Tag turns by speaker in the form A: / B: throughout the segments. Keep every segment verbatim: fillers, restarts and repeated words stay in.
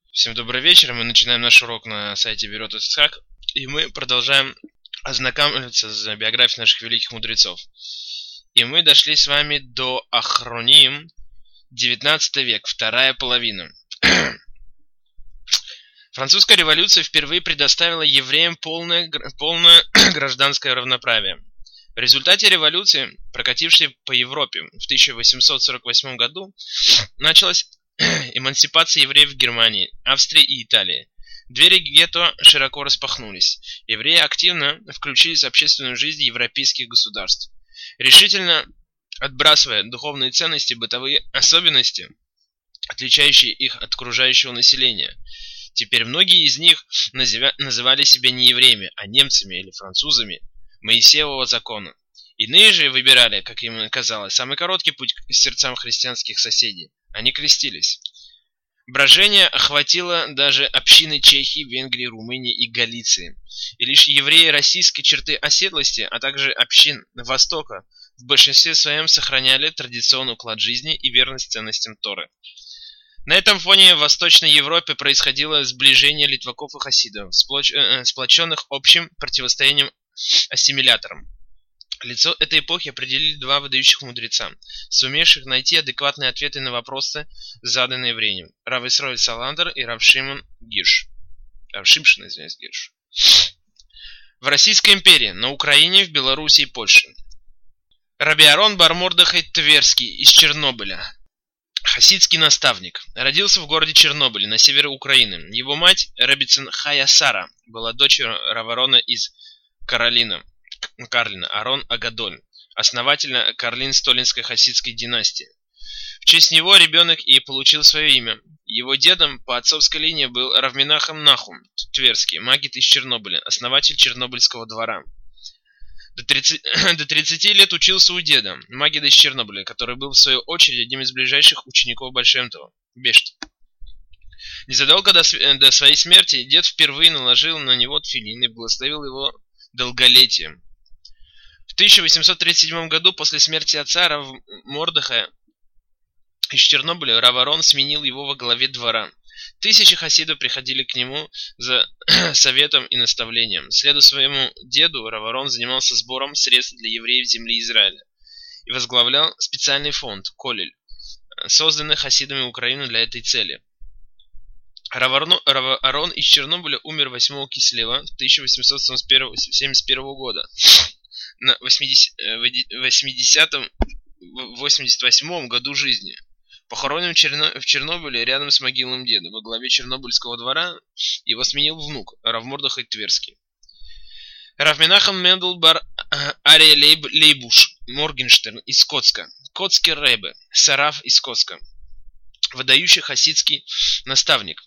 A: Всем добрый вечер. Мы начинаем наш урок на сайте Берет Исхак, и мы продолжаем ознакомиться с биографией наших великих мудрецов. И мы дошли с вами до Ахроним, девятнадцатый век, вторая половина. Французская революция впервые предоставила евреям полное, полное гражданское равноправие. В результате революции, прокатившей по Европе в тысяча восемьсот сорок восьмом году, началась эмансипация евреев в Германии, Австрии и Италии. Двери гетто широко распахнулись. Евреи активно включились в общественную жизнь европейских государств, решительно отбрасывая духовные ценности и бытовые особенности, отличающие их от окружающего населения. Теперь многие из них называли себя не евреями, а немцами или французами Моисеевого закона. Иные же выбирали, как им казалось, самый короткий путь к сердцам христианских соседей. Они крестились. Брожение охватило даже общины Чехии, Венгрии, Румынии и Галиции. И лишь евреи российской черты оседлости, а также общин Востока в большинстве своем сохраняли традиционный уклад жизни и верность ценностям Торы. На этом фоне в Восточной Европе происходило сближение литваков и хасидов, сплоченных общим противостоянием ассимиляторам. Лицо этой эпохи определили два выдающих мудреца, сумевших найти адекватные ответы на вопросы, заданные временем: Рав Исроэль Саландер и Рав Шимон Гирш. Рав Шимшин, извиняюсь, Гирш. В Российской империи, на Украине, в Белоруссии и Польше. Раби Арон бар Мордехай Тверский из Чернобыля. Хасидский наставник. Родился в городе Чернобыле на севере Украины. Его мать, Рабицин Хая Сара, была дочерью Рава Арона из Каролина. Карлина, Арон Агадоль, основателя Карлин-Столинской хасидской династии. В честь него ребенок и получил свое имя. Его дедом по отцовской линии был Рав Менахем Нахум Тверский, магит из Чернобыля, основатель Чернобыльского двора. До тридцати, до тридцати лет учился у деда, магида из Чернобыля, который был в свою очередь одним из ближайших учеников Большемтова, Бешт. Незадолго до, до своей смерти дед впервые наложил на него тфилин и благословил его долголетием. В тысяча восемьсот тридцать седьмом году, после смерти отца Рав Мордехая из Чернобыля, Рав Арон сменил его во главе двора. Тысячи хасидов приходили к нему за советом и наставлением. Следуя своему деду, Рав Арон занимался сбором средств для евреев земли Израиля и возглавлял специальный фонд «Колель», созданный хасидами Украины для этой цели. Рав Арон из Чернобыля умер восьмого Кислева тысяча восемьсот семьдесят первого года. На восьмидесятом восемьдесят восьмом году жизни. Похоронен в Чернобыле рядом с могилой деда. Во главе Чернобыльского двора его сменил внук, Рав Мордехай Тверский. Рав Менахем Мендел бар Ария Лейбуш Моргенштерн из Коцка. Коцкий Ребе, Сараф из Коцка. Выдающий хасидский наставник.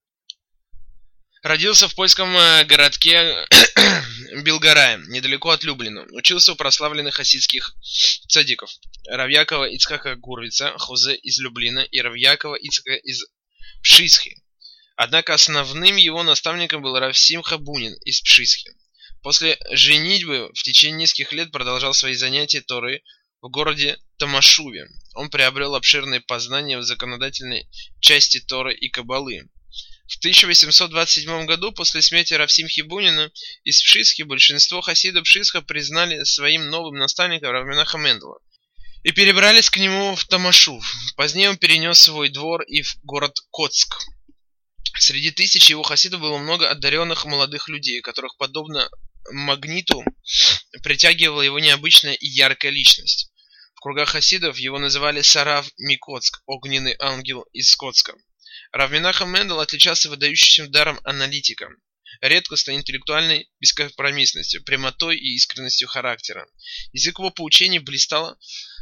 A: Родился в польском городке Белгорае, недалеко от Люблина. Учился у прославленных хасидских цадиков Рав Якова Ицхака Гурвица, Хозе из Люблина, и Рав Якова Ицхака из Пшисхи. Однако основным его наставником был Рав Симха Бунин из Пшисхи. После женитьбы в течение нескольких лет продолжал свои занятия Торой в городе Тамашуве. Он приобрел обширные познания в законодательной части Торы и Каббалы. В тысяча восемьсот двадцать седьмом году, после смерти Рав Симхи Бунина из Пшисхи, большинство хасидов Пшисха признали своим новым наставником Рав Менахема Мендела и перебрались к нему в Тамашув. Позднее он перенес свой двор и в город Коцк. Среди тысяч его хасидов было много одаренных молодых людей, которых, подобно магниту, притягивала его необычная и яркая личность. В кругах хасидов его называли Сарав Микоцк, огненный ангел из Коцка. Рав Менахем Мендел отличался выдающимся даром аналитика, редкостной интеллектуальной бескомпромиссностью, прямотой и искренностью характера. Язык его поучений блистал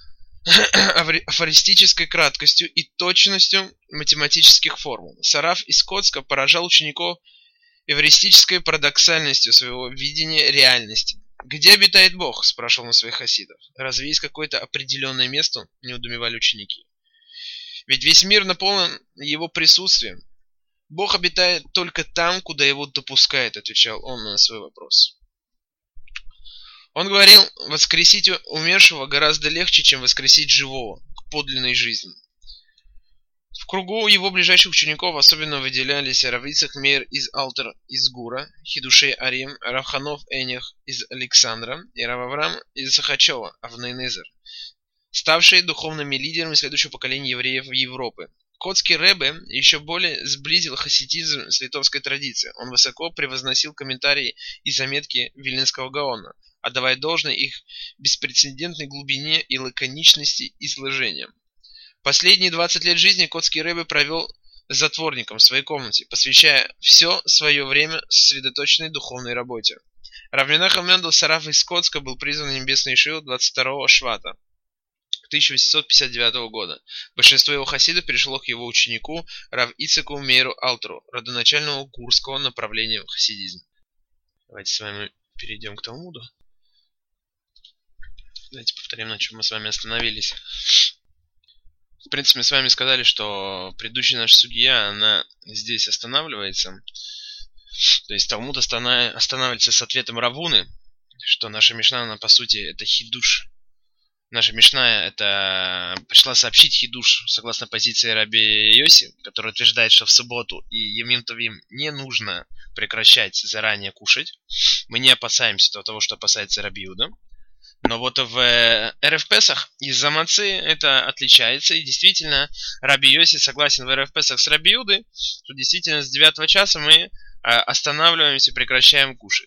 A: афористической краткостью и точностью математических формул. Сараф из Коцка поражал учеников эвристической парадоксальностью своего видения реальности. «Где обитает Бог?» – спрашивал он своих хасидов. «Разве есть какое-то определенное место?» – не удумевали ученики. «Ведь весь мир наполнен его присутствием. Бог обитает только там, куда его допускает», – отвечал он на свой вопрос. Он говорил: воскресить умершего гораздо легче, чем воскресить живого к подлинной жизни. В кругу его ближайших учеников особенно выделялись Рав Ицхак Меир из Алтер из Гура, Хидушей Арим, Рав Ханов Энех из Александра и Рав Авраам из Сахачева, Авнейнезер, ставшие духовными лидерами следующего поколения евреев Европы. Котский Ребе еще более сблизил хасидизм с литовской традицией. Он высоко превозносил комментарии и заметки Виленского Гаона, отдавая должное их беспрецедентной глубине и лаконичности изложения. Последние двадцать лет жизни Котский Ребе провел затворником в своей комнате, посвящая все свое время сосредоточенной духовной работе. Рав Менахем Мендел Сараф из Котска был призван в небесный Ишиву двадцать второго швата тысяча восемьсот пятьдесят девятого года. Большинство его хасидов перешло к его ученику Рав Ицхаку Меиру Алтеру, родоначальному гурского направления в хасидизм. Давайте с вами перейдем к Талмуду. Давайте повторим, на чем мы с вами остановились. В принципе, мы с вами сказали, что предыдущая наша судья, она здесь останавливается. То есть Талмуд останавливается с ответом Равуны, что наша Мишна, она по сути, это хидуш. Наша Мишна это пришла сообщить хидуш согласно позиции Раби Йоси, который утверждает, что в субботу и Йомим Товим не нужно прекращать заранее кушать. Мы не опасаемся того, что опасается Раби Иуда. Но вот в Эрев Песах из-за мацы это отличается. И действительно, Раби Йоси согласен в Эрев Песах с Раби Иудой, что действительно с девятого часа мы останавливаемся и прекращаем кушать.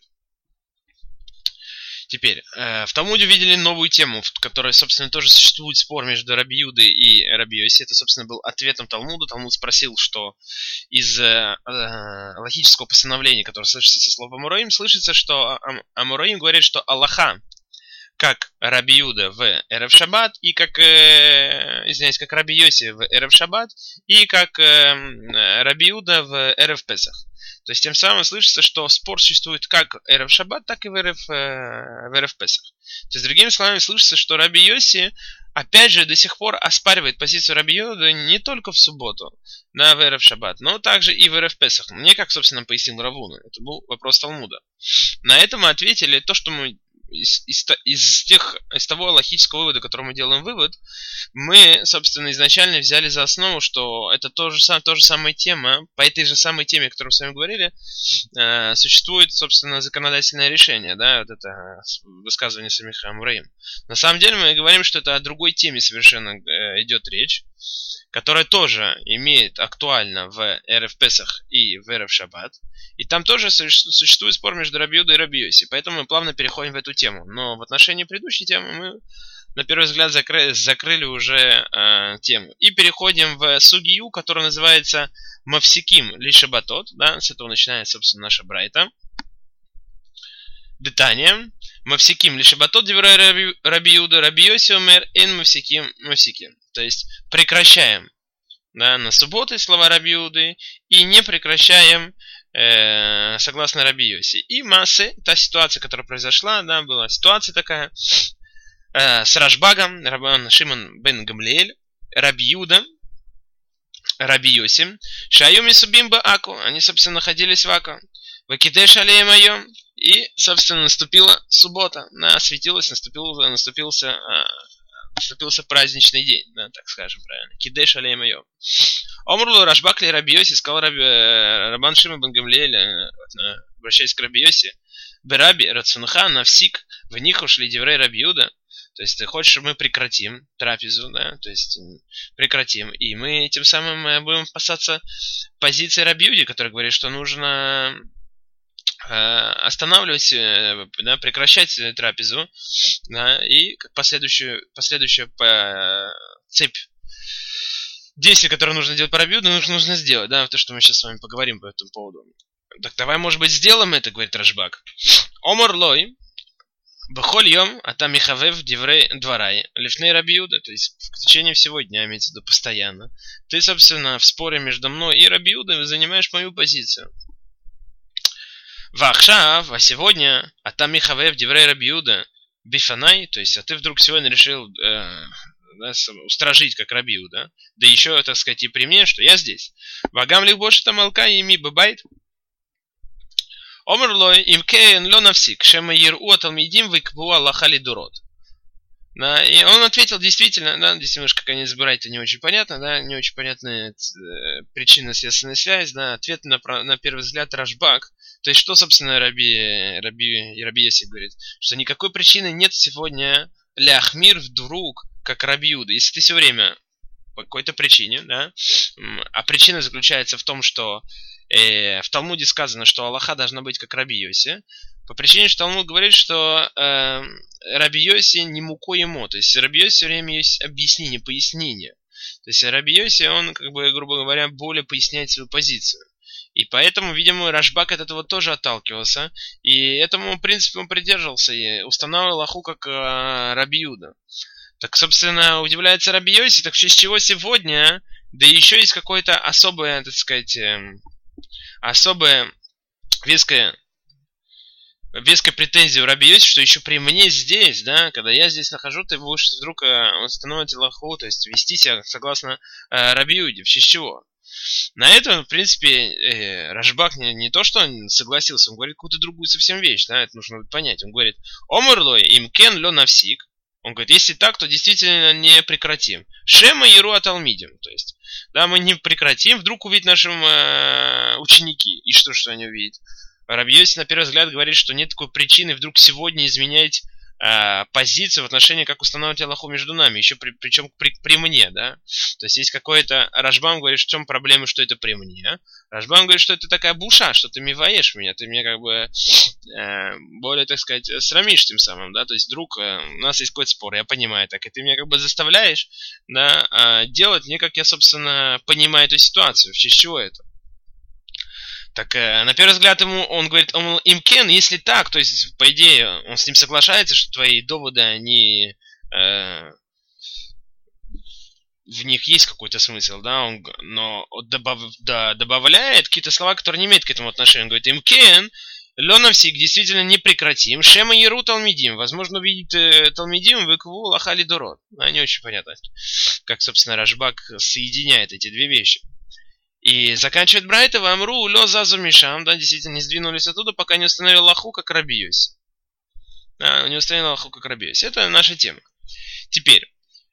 A: Теперь, в Талмуде видели новую тему, в которой, собственно, тоже существует спор между Раби Иудой и Раби Йоси. Это, собственно, был ответом Талмуду. Талмуд спросил, что из э, логического постановления, которое слышится со слов Амураим, слышится, что Амураим говорит, что Аллаха, как Раби Иуда в Эрев Шаббат, и как, э, извиняюсь, как Раби Йоси в Эрев Шаббат, и как э, Раби Иуда в Эрев Песах. То есть тем самым слышится, что спор существует как в Эрев Шаббат, так и в Эрев, э, в Эрев Песах. То есть другими словами слышится, что Раби Йоси опять же до сих пор оспаривает позицию Раби Иуды не только в субботу, да, в Эрев Шаббат, но также и в Эрев Песах. Мне, как, собственно, пояснил Равуна, это был вопрос Талмуда. На это мы ответили то, что мы Из, из, из, тех, из того логического вывода, который мы делаем вывод, мы, собственно, изначально взяли за основу, что это то же, то же самая тема, по этой же самой теме, о которой мы с вами говорили, э, существует, собственно, законодательное решение, да, вот это высказывание самих Амураим. На самом деле мы говорим, что это о другой теме совершенно э, идет речь, которая тоже имеет актуально в Эрев Песах и в Эрев Шаббат. И там тоже существует спор между Раби Иудой и Раби Йоси. Поэтому мы плавно переходим в эту тему. Но в отношении предыдущей темы мы, на первый взгляд, закрыли, закрыли уже э, тему. И переходим в сугию, которая называется Мавсиким ли Шабатот. Да? С этого начинается, собственно, наша брайта. Детание. Мавсиким ли Шабатот, деврай Раби Иуда, Раби Йоси умер, эн Мавсиким Мавсиким. То есть прекращаем, да, на субботы, слова Раби Иуды, и не прекращаем э, согласно Раби Йоси. И массы, та ситуация, которая произошла, да, была ситуация такая э, с Рашбагом, Рабан Шимон бен Гамлиэль, Раби Иуда, Раби Йоси, Шаюми Субимба Аку, они, собственно, находились в Аку, Вакидеш алеем айом, и, собственно, наступила суббота, да, осветилась, наступил, наступился, э, наступился праздничный день, да, так скажем правильно. Кидеш алеем айом. Омрлу Рашбак ли Раби Йоси, сказал Раби, Рабан Шимон бен Гамлиэль, обращаясь к Раби Йоси, Бераби рацунха навсик в них ушли деврей Раби Иуда. То есть ты хочешь, чтобы мы прекратим трапезу, да, то есть прекратим, и мы тем самым будем опасаться позиции Раби Иуди, который говорит, что нужно останавливать, да, прекращать трапезу, да, и как последующую, последующую по цепь действий, которые нужно делать по Раби Иуде, нужно, нужно сделать, да, то, что мы сейчас с вами поговорим по этому поводу. Так давай, может быть, сделаем это, говорит Рашбак. Омар лой, бахоль йом, ата михавев диврей дварай, лифней Раби Иуда, то есть в течение всего дня, имеется в виду постоянно. Ты, собственно, в споре между мной и Раби Иудой занимаешь мою позицию. Вахшав, а сегодня, ата михавев диврей Раби Иуда, бифанай, то есть, а ты вдруг сегодня решил э, да, устражить, как Раби Иуда, да еще, так сказать, и при мне, что я здесь. Вагам лих больше там алка и ми бабайт. Омрлой им кейн ло навсик, шема иру аталмидим выкбу Аллаха ли дурот. Да, и он ответил, действительно, да, здесь немножко конец Брайта не очень понятно, да, не очень понятная э, причинно-следственная связь, да, ответ на, на первый взгляд Рашбак. То есть, что, собственно, Раби, Раби, Раби Йоси говорит? Что никакой причины нет сегодня ляхмир вдруг, как Раби Юда. Если ты все время по какой-то причине, да, а причина заключается в том, что э, в Талмуде сказано, что Аллаха должна быть как Раби Йоси, по причине, что Талмуд говорит, что э, Раби Йоси не муко ему, то есть Раби Йоси все время есть объяснение, пояснение. То есть Раби Йоси, он, как бы, грубо говоря, более поясняет свою позицию. И поэтому, видимо, Рашбак от этого тоже отталкивался. И этому принципу он придерживался и устанавливал Аллаху как э, Раби Юда. Так, собственно, удивляется Раби Йоси, так в честь чего сегодня, да еще есть какое-то особое, так сказать, э, особое веское, веская претензия у Раби Йоси, что еще при мне здесь, да, когда я здесь нахожу, ты будешь вдруг э, устанавливать Аллаху, то есть вести себя согласно э, Раби Юде, в честь чего? На это, в принципе, э, Рашбак не, не то, что он согласился, он говорит какую-то другую совсем вещь, да, это нужно понять. Он говорит, омерлой им кен лё навсик. Он говорит, если так, то действительно не прекратим. Шема еру аталмидим, то есть, да, мы не прекратим, вдруг увидят наши э, ученики. И что, что они увидят? Раби Йоси, на первый взгляд, говорит, что нет такой причины вдруг сегодня изменять э, позицию в отношении, как устанавливать Аллаху между нами, еще при, причем при, при мне, да. То есть есть какое-то... Рашбам говорит, в чем проблема, что это при мне. Рашбам говорит, что это такая буша, что ты миваешь меня, ты меня как бы э, более, так сказать, срамишь тем самым, да. То есть, друг, э, у нас есть какой-то спор, я понимаю так, и ты меня как бы заставляешь, да, э, делать не как я, собственно, понимаю эту ситуацию, в честь чего это. Так, э, на первый взгляд, ему он говорит, он, им кен, если так, то есть, по идее, он с ним соглашается, что твои доводы, они, э, в них есть какой-то смысл, да, он, но добав, да, добавляет какие-то слова, которые не имеют к этому отношения. Он говорит, им кен, леновсик, действительно не прекратим, шема еру талмидим, возможно, увидит э, талмидим, выкву лахали дород. А, не очень понятно, как, собственно, Рашбак соединяет эти две вещи. И заканчивает Брайта, вамру, лё зазу мишам, да, действительно не сдвинулись оттуда, пока не установил Аллаху как Раби Йоси. Да, не установил Аллаху как Раби Йоси. Это наша тема. Теперь,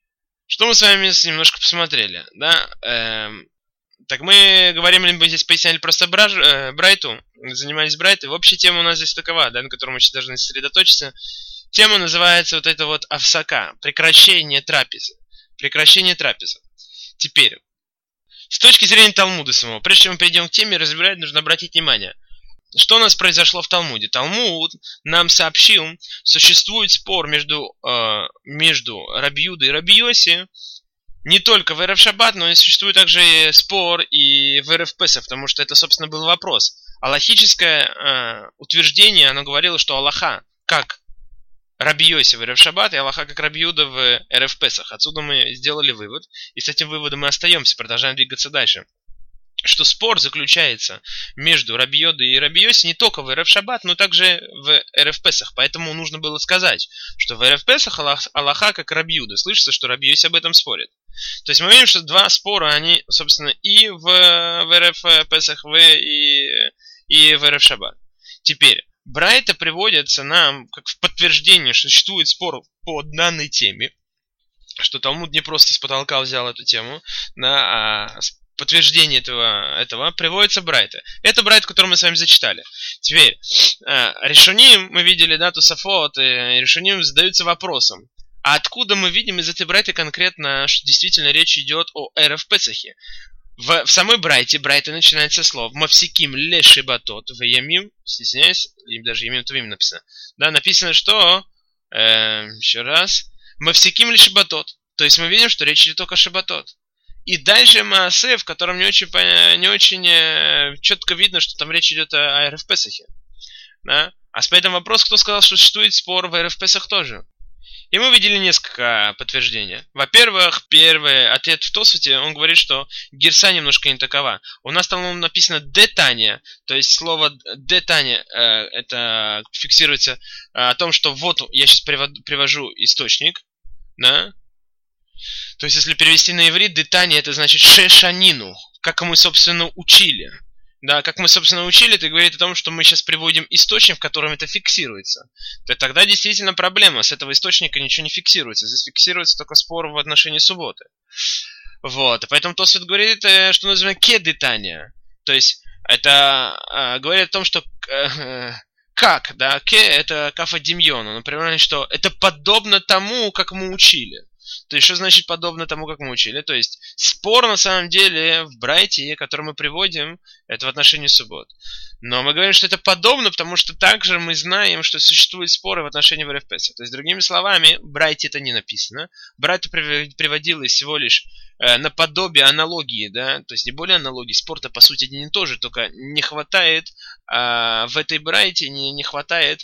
A: что мы с вами немножко посмотрели, да? Эм, так мы говорим, либо здесь поясняли просто браж, э, Брайту, занимались Брайтой. Общая тема у нас здесь такова, да, на которой мы сейчас должны сосредоточиться. Тема называется вот это вот авсака, прекращение трапезы. Прекращение трапезы. Теперь, с точки зрения Талмуда самого, прежде чем мы перейдем к теме, разбирать, нужно обратить внимание. Что у нас произошло в Талмуде? Талмуд нам сообщил, существует спор между, э, между Раби Юдой и Раби Йоси, не только в Эрев Шаббат, но и существует также спор и в Эрев Песах, потому что это, собственно, был вопрос. Аллахическое э, утверждение, оно говорило, что Аллаха, как Раби Йоси в Эрев Шаббат и Аллаха как Раби Юда в Эрев Песах. Отсюда мы сделали вывод, и с этим выводом мы остаемся, продолжаем двигаться дальше. Что спор заключается между Раби Йодой и Раби Йоси не только в Эрев Шаббат, но также в Эрев Песах. Поэтому нужно было сказать, что в Эрев Песах Аллаха как Раби Юда. Слышится, что Раби Йоси об этом спорит. То есть мы видим, что два спора, они, собственно, и в, в Эрев Песах, в, и, и в Эрев Шаббат. Теперь, Брайта приводится нам как в подтверждение, что существует спор по данной теме, что Талмуд не просто с потолка взял эту тему, да, а подтверждение этого, этого приводится Брайта. Это Брайт, который мы с вами зачитали. Теперь, Решуним, мы видели, да, Тосафот, и Решуним задаются вопросом, а откуда мы видим из этой Брайты конкретно, что действительно речь идет о Эрев Песахе? В, в самой Брайте, Брайта начинается со слов «Мавсиким ле шибатот в ямим», стесняюсь, или даже ямим тувим написано. Да, написано, что, э, еще раз, «Мавсиким ле шибатот». То есть мы видим, что речь идет только о шибатот. И дальше Маасе, в котором не очень, не очень э, четко видно, что там речь идет о, о Эрев Песахе. Да? А с этим вопрос, кто сказал, что существует спор в Эрев Песах тоже. И мы видели несколько подтверждений. Во-первых, первый ответ в Тосфоте, он говорит, что гирса немножко не такова. У нас там написано детания, то есть слово детания, э, это фиксируется э, о том, что вот я сейчас приводу, привожу источник, да? То есть если перевести на иврит, детания это значит шешанину, как мы, собственно, учили. Да, как мы, собственно, учили, это говорит о том, что мы сейчас приводим источник, в котором это фиксируется. То тогда действительно проблема. С этого источника ничего не фиксируется. Здесь фиксируется только спор в отношении субботы. Вот. Поэтому Тосфот говорит, что называемо кедытания. То есть, это э, говорит о том, что э, как, да, ке это кафа демьона. Например, что это подобно тому, как мы учили. То есть, что значит подобно тому, как мы учили? То есть, спор на самом деле в Брайте, который мы приводим, это в отношении суббот. Но мы говорим, что это подобно, потому что также мы знаем, что существуют споры в отношении ВРФ Песах. То есть, другими словами, в Брайте это не написано. Брайта приводилось всего лишь э, наподобие аналогии, да, то есть не более аналогии. Спор-то по сути один и тот же, только не хватает э, в этой Брайте, не, не хватает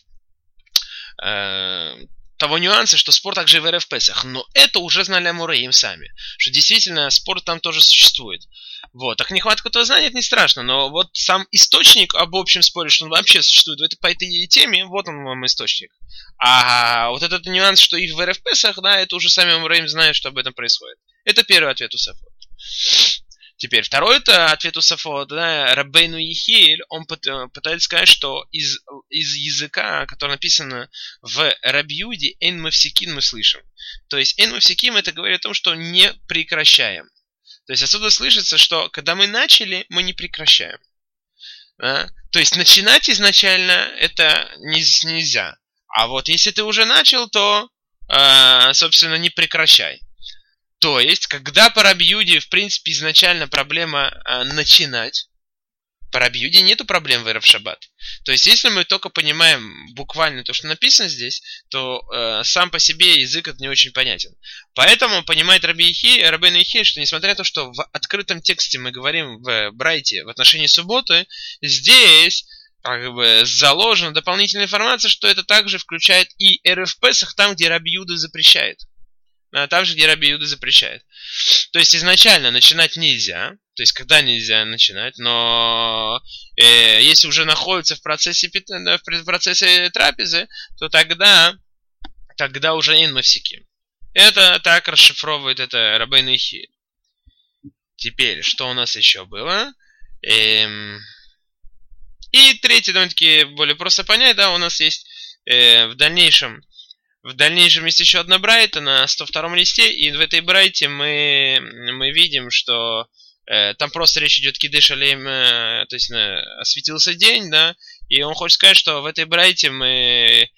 A: э, того нюанса, что спор также и в РФ Песах. Но это уже знали амореим сами. Что действительно спор там тоже существует. Вот. Так нехватка этого знания, это не страшно. Но вот сам источник об общем споре, что он вообще существует в этой, по этой теме, вот он вам источник. А вот этот нюанс, что и в РФ Песах, да, это уже сами амореим знают, что об этом происходит. Это первый ответ у Сафот. Теперь, второй это ответ у Сафот, да, Рабейну Ехиль, он пытается сказать, что из, из языка, который написано в Рабьюде, «Эн мавсикин» мы слышим. То есть, «Эн мавсикин» это говорит о том, что не прекращаем. То есть, отсюда слышится, что когда мы начали, мы не прекращаем. Да? То есть, начинать изначально это нельзя. А вот если ты уже начал, то, э, собственно, не прекращай. То есть, когда по Рабьюде, в принципе, изначально проблема а, начинать, по Рабьюде нету проблем в ЭРФ Шаббат. То есть, если мы только понимаем буквально то, что написано здесь, то э, сам по себе язык это не очень понятен. Поэтому понимает Раби Ихи, Рабейну Ихи, что несмотря на то, что в открытом тексте мы говорим в Брайте в отношении субботы, здесь как бы заложена дополнительная информация, что это также включает и ЭРФ Песах, там, где Рабьюда запрещает. А также, где Раби Юда запрещает. То есть, изначально начинать нельзя. То есть, когда нельзя начинать. Но э, если уже находится в процессе, в процессе трапезы, то тогда, тогда уже эн мавсики. Это так расшифровывает это Рабейну Ихи. Теперь, что у нас еще было? Эм... И третий, довольно-таки более просто понять, да, у нас есть э, в дальнейшем В дальнейшем есть еще одна брайта на сто втором листе, и в этой брайте мы, мы видим, что э, там просто речь идет кидеш алейм, э, то есть э, осветился день, да, и он хочет сказать, что в этой брайте мы,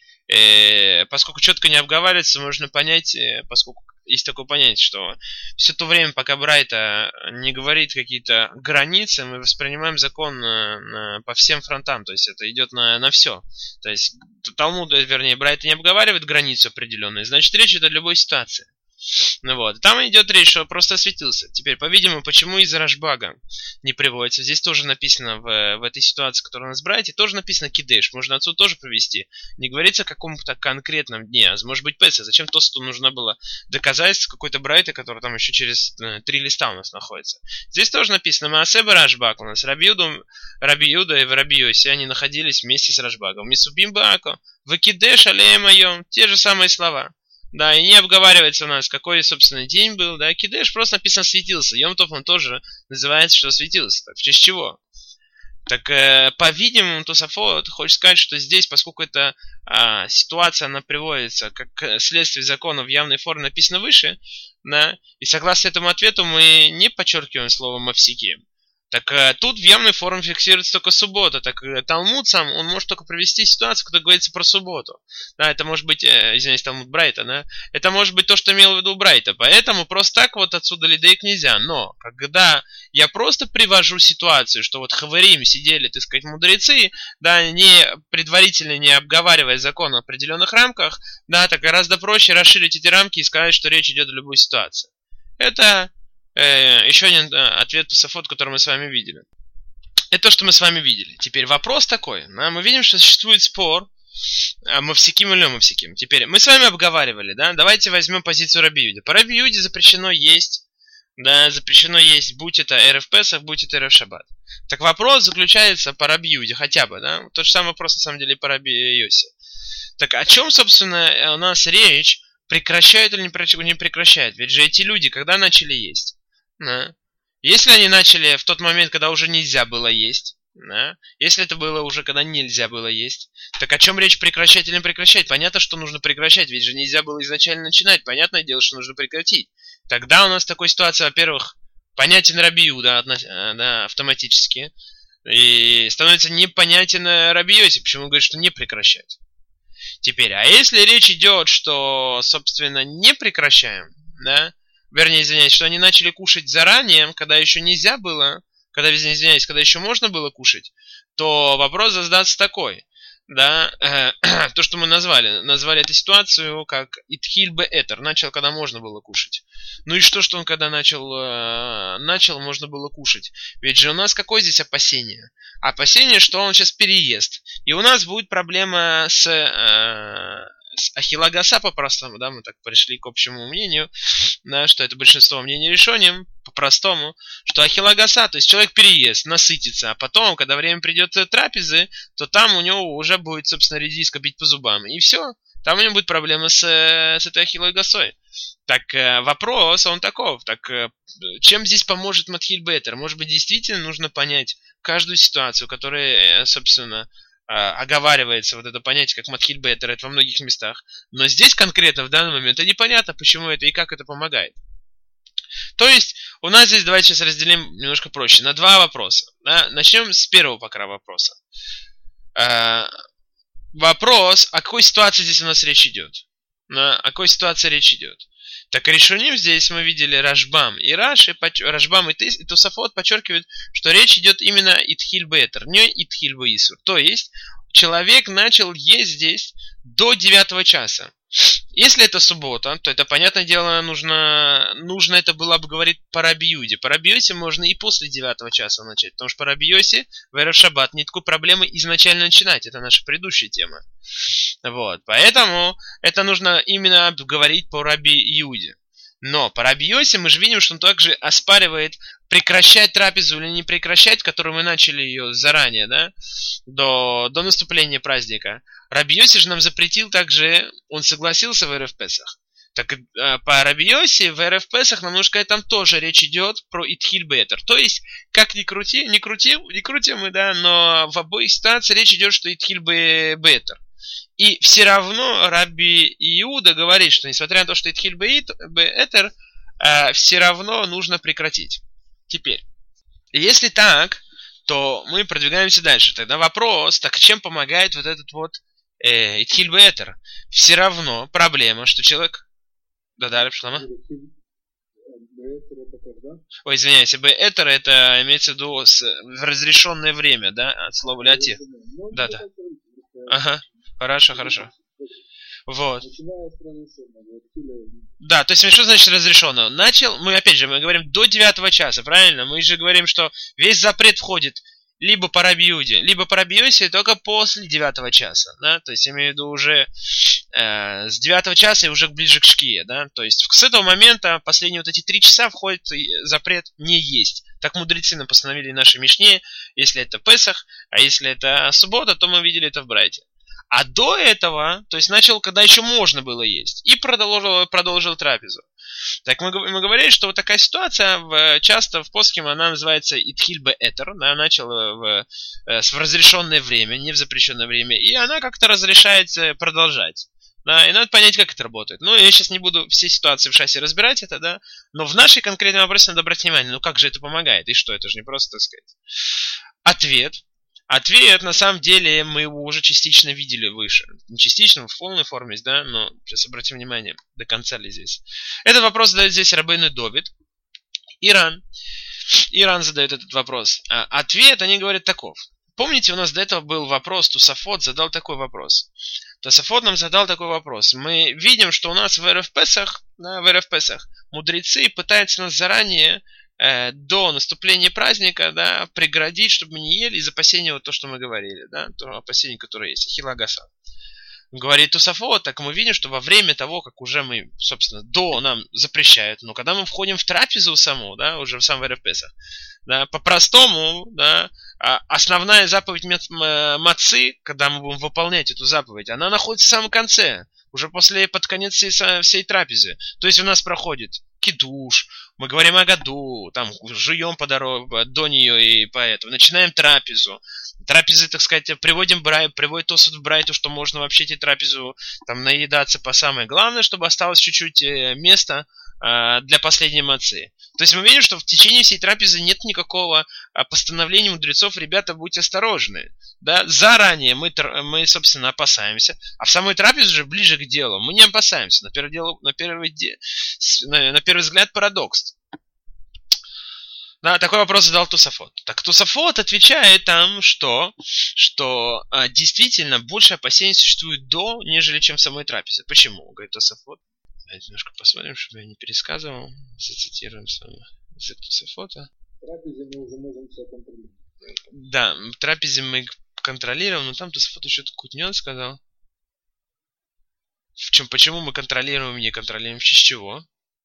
A: э, поскольку четко не обговаривается, можно понять, э, поскольку есть такое понятие, что все то время, пока брайта не говорит какие-то границы, мы воспринимаем закон на, на, по всем фронтам, то есть это идет на, на все. То есть Талмуд, вернее, брайта не обговаривает границу определенную, значит речь идет о любой ситуации. Ну вот, там идет речь, что просто осветился. Теперь, по-видимому, почему из Рашбага не приводится? Здесь тоже написано в, в этой ситуации, которая у нас брайте, тоже написано кидеш. Можно отсюда тоже привести. Не говорится о каком-то конкретном дне, а может быть Песах. Зачем Тосфоту нужно было доказательство какой-то брайты, который там еще через э, три листа у нас находится. Здесь тоже написано Маасеба Рашбаг. У нас Раби Юда, Раби Юда и Раби Йоси, они находились вместе с Рашбагом. Мисубим Баако, Вакидеш алеем айом. Те же самые слова. Да, и не обговаривается у нас, какой, собственно, день был, да, кидеш просто написано светился, Йом-Тов он тоже называется, что светился, так, в честь чего? Так, э, по-видимому, Тосафот хочет сказать, что здесь, поскольку эта э, ситуация, она приводится как следствие закона в явной форме написано выше, да, и согласно этому ответу мы не подчеркиваем слово «мавсики». Так э, тут в явной форме фиксируется только суббота. Так э, Талмуд сам, он может только привести ситуацию, когда говорится про субботу. Да, это может быть, э, извиняюсь, Талмуд Брайта, да? Это может быть то, что имел в виду Брайта. Поэтому просто так вот отсюда лидейк нельзя. Но, когда я просто привожу ситуацию, что вот Хаварим сидели, так сказать, мудрецы, да, не предварительно не обговаривая закон в определенных рамках, да, так гораздо проще расширить эти рамки и сказать, что речь идет о любой ситуации. Это еще один ответ Тосафот, который мы с вами видели. Это то, что мы с вами видели. Теперь вопрос такой. Да, мы видим, что существует спор мавсиким или мавсиким. Теперь мы с вами обговаривали, да? Давайте возьмем позицию Раби Юди. По Раби Юди запрещено есть, да, запрещено есть, будь это ЭРФ Песах, будь это ЭРФ Шаббат. Так вопрос заключается по Раби Юди хотя бы, да? Тот же самый вопрос на самом деле и по Раби Йоси. Так о чем, собственно, у нас речь? Прекращают или не прекращают? Ведь же эти люди, когда начали есть? Да. Если они начали в тот момент, когда уже нельзя было есть, Да? Если это было уже, когда нельзя было есть, так о чем речь, прекращать или не прекращать? Понятно, что нужно прекращать, ведь же нельзя было изначально начинать. Понятное дело, что нужно прекратить. Тогда у нас в такой ситуации, во-первых, понятен Раби Иуда, да, автоматически, и становится непонятен Раби Йоси, почему он говорит, что не прекращать. Теперь, а если речь идет, что, собственно, не прекращаем, да, вернее, извиняюсь, что они начали кушать заранее, когда еще нельзя было, когда, извиняюсь, когда еще можно было кушать, то вопрос задастся такой, да, э, то, что мы назвали, назвали эту ситуацию как «Итхиль бе этер», начал, когда можно было кушать. Ну и что, что он когда начал, э, начал, можно было кушать? Ведь же у нас какое здесь опасение? Опасение, что он сейчас переест, и у нас будет проблема с... Э, с ахилогаса по-простому, да, мы так пришли к общему мнению, да, что это большинство мнений решением, по-простому, что ахилогаса, то есть человек переест, насытится, а потом, когда время придет трапезы, то там у него уже будет, собственно, редиска бить по зубам, и все, там у него будет проблема с, с этой ахилогасой. Так вопрос, он таков, так чем здесь поможет Матхиль бе этер? Может быть, действительно нужно понять каждую ситуацию, которая, собственно, оговаривается вот это понятие, как Матхиль бе этер, это во многих местах. Но здесь конкретно, в данный момент, это непонятно, почему это и как это помогает. То есть, у нас здесь, давайте сейчас разделим немножко проще, на два вопроса. Да? Начнем с первого пока вопроса. А, вопрос, о какой ситуации здесь у нас речь идет? На о какой ситуации речь идет? Так, решоним здесь мы видели Рашбам и Раши, Рашбам и Тосафот подчеркивают, что речь идет именно Итхиль бе этер, не Итхиль бе исур. То есть, человек начал есть здесь до девятого часа. Если это суббота, то это, понятное дело, нужно, нужно это было бы говорить по Раби Юде. По Раби Йоси можно и после девятого часа начать, потому что по Раби Йоси в эрев шаббат нет такой проблемы изначально начинать. Это наша предыдущая тема. Вот, поэтому это нужно именно говорить по Раби Юде. Но по Раби Йоси мы же видим, что он также оспаривает прекращать трапезу или не прекращать, которую мы начали ее заранее, да, до, до наступления праздника. Раби Йоси же нам запретил также, он согласился в эрев Песах. Так по Раби Йоси в эрев Песах нам нужно сказать, там тоже речь идет про Итхиль бе этер. То есть, как ни крути, не крути, не крутим мы, да, но в обоих ситуациях речь идет, что Итхиль бе этер. И все равно Раби Иуда говорит, что несмотря на то, что Итхиль бе этер, все равно нужно прекратить. Теперь, если так, то мы продвигаемся дальше. Тогда вопрос, так чем помогает вот этот вот э, Итхиль бе этер? Все равно проблема, что человек... Да-да, Шлама? Ой, извиняюсь, бе этер это имеется в виду с, в разрешенное время, да, от слова ляти. Да-да. Ага, хорошо, хорошо. Вот. Да, то есть что значит разрешено? Начал, мы опять же, мы говорим до девятого часа, правильно? Мы же говорим, что весь запрет входит либо по Раби Юде, либо по Раби Йоси только после девятого часа, да? То есть я имею в виду уже э, с девятого часа и уже ближе к шкие, да? То есть с этого момента последние вот эти три часа входит запрет не есть. Так мудрецы нам постановили в нашей Мишне, если это Песах, а если это суббота, то мы видели это в Брайте. А до этого, то есть начал, когда еще можно было есть, и продолжил, продолжил трапезу. Так мы, мы говорили, что вот такая ситуация в, часто в Посхим она называется Итхиль бе этер, да, начал в, в разрешенное время, не в запрещенное время, и она как-то разрешается продолжать. Да, и надо понять, как это работает. Ну, я сейчас не буду все ситуации в шасси разбирать это, да, но в нашей конкретном вопросе надо обратить внимание, ну как же это помогает, и что, это же не просто, так сказать. Ответ. Ответ, на самом деле, мы его уже частично видели выше. Не частично, в полной форме, да, но сейчас обратим внимание, до конца ли здесь. Этот вопрос задает здесь Рабейну Довид. Иран. Иран задает этот вопрос. А ответ, они говорят, таков. Помните, у нас до этого был вопрос, Тосафот задал такой вопрос. Тосафот нам задал такой вопрос. Мы видим, что у нас в эрев Песах, да, в эрев Песах мудрецы пытаются нас заранее до наступления праздника, да, преградить, чтобы мы не ели из опасения вот то, что мы говорили, да, то опасение, которое есть, хилагаса. Говорит Тосафот, так мы видим, что во время того, как уже мы, собственно, до нам запрещают, но когда мы входим в трапезу саму, да, уже в сам эрев Песах, да, по-простому, да, основная заповедь мацы, когда мы будем выполнять эту заповедь, она находится в самом конце. уже после, под конец всей, всей трапезы. То есть у нас проходит кидуш, мы говорим о году, там, жуем по дороге, до нее и поэтому. Начинаем трапезу. Трапезы, так сказать, приводим брай, приводит Тосфот в Брайту, что можно вообще эти трапезу там наедаться по самое главное, чтобы осталось чуть-чуть места а, для последней мацы. То есть мы видим, что в течение всей трапезы нет никакого а, постановления мудрецов, ребята, будьте осторожны. Да? Заранее мы, мы, собственно, опасаемся, а в самой трапезе же ближе к делу мы не опасаемся. На первый, дело, на первый, на, на первый взгляд парадокс. Да, такой вопрос задал Тосафот. Так Тосафот отвечает там, что, что а, действительно больше опасений существует до, нежели чем в самой трапезе. Почему? Говорит Тосафот. Давайте немножко посмотрим, чтобы я не пересказывал. Зацитируем с вами язык Тосафота.
B: В трапезе мы уже можем все контролировать.
A: Да, в трапезе мы контролируем, но там Тосафот еще какой-то нюанс сказал. В чем, почему мы контролируем и не контролируем, в честь чего?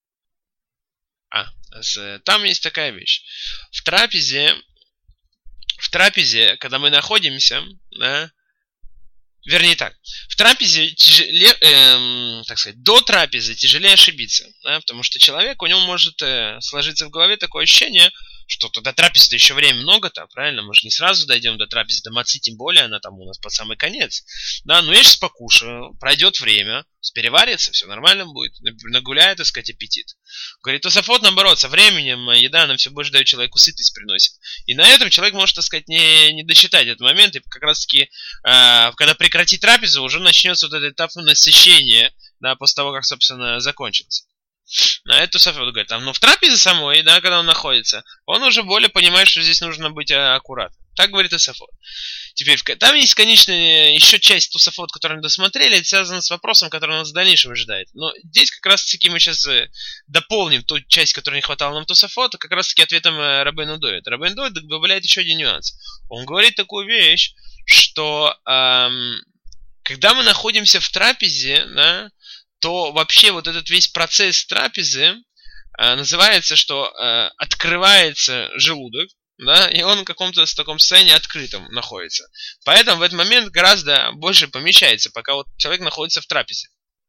A: А, там есть такая вещь. В трапезе, в трапезе, когда мы находимся, да, вернее так, в трапезе тяжелее, эм, так сказать, до трапезы тяжелее ошибиться, да, потому что человек, у него может э, сложиться в голове такое ощущение, что до трапезы-то еще время много-то, правильно? Мы же не сразу дойдем до трапезы, до мацы, тем более она там у нас под самый конец. Да, но я сейчас покушаю, пройдет время, переварится, все нормально будет, нагуляет, так сказать, аппетит. Говорит, Тосафот, наоборот, со временем еда нам все больше дает человеку, сытость приносит. И на этом человек может, так сказать, не, не досчитать этот момент, и как раз таки, э, когда прекратит трапезу, уже начнется вот этот этап насыщения, да, после того, как, собственно, закончился. На это Тосафот говорит, там, но в трапезе самой, да, когда он находится, он уже более понимает, что здесь нужно быть аккуратным. Так говорит Тосафот. Теперь, там есть, конечно, еще часть Тосафот, которую мы досмотрели, это связано с вопросом, который нас в дальнейшем ожидает. Но здесь как раз-таки мы сейчас дополним ту часть, которой не хватало нам Тосафота, как раз-таки ответом Рабейну Довид. Рабейну Довид добавляет еще один нюанс. Он говорит такую вещь, что эм, когда мы находимся в трапезе, да, то вообще вот этот весь процесс трапезы э, называется, что э, открывается желудок, да, и он в каком-то таком состоянии открытом находится. Поэтому в этот момент гораздо больше помещается, пока вот человек находится в трапезе.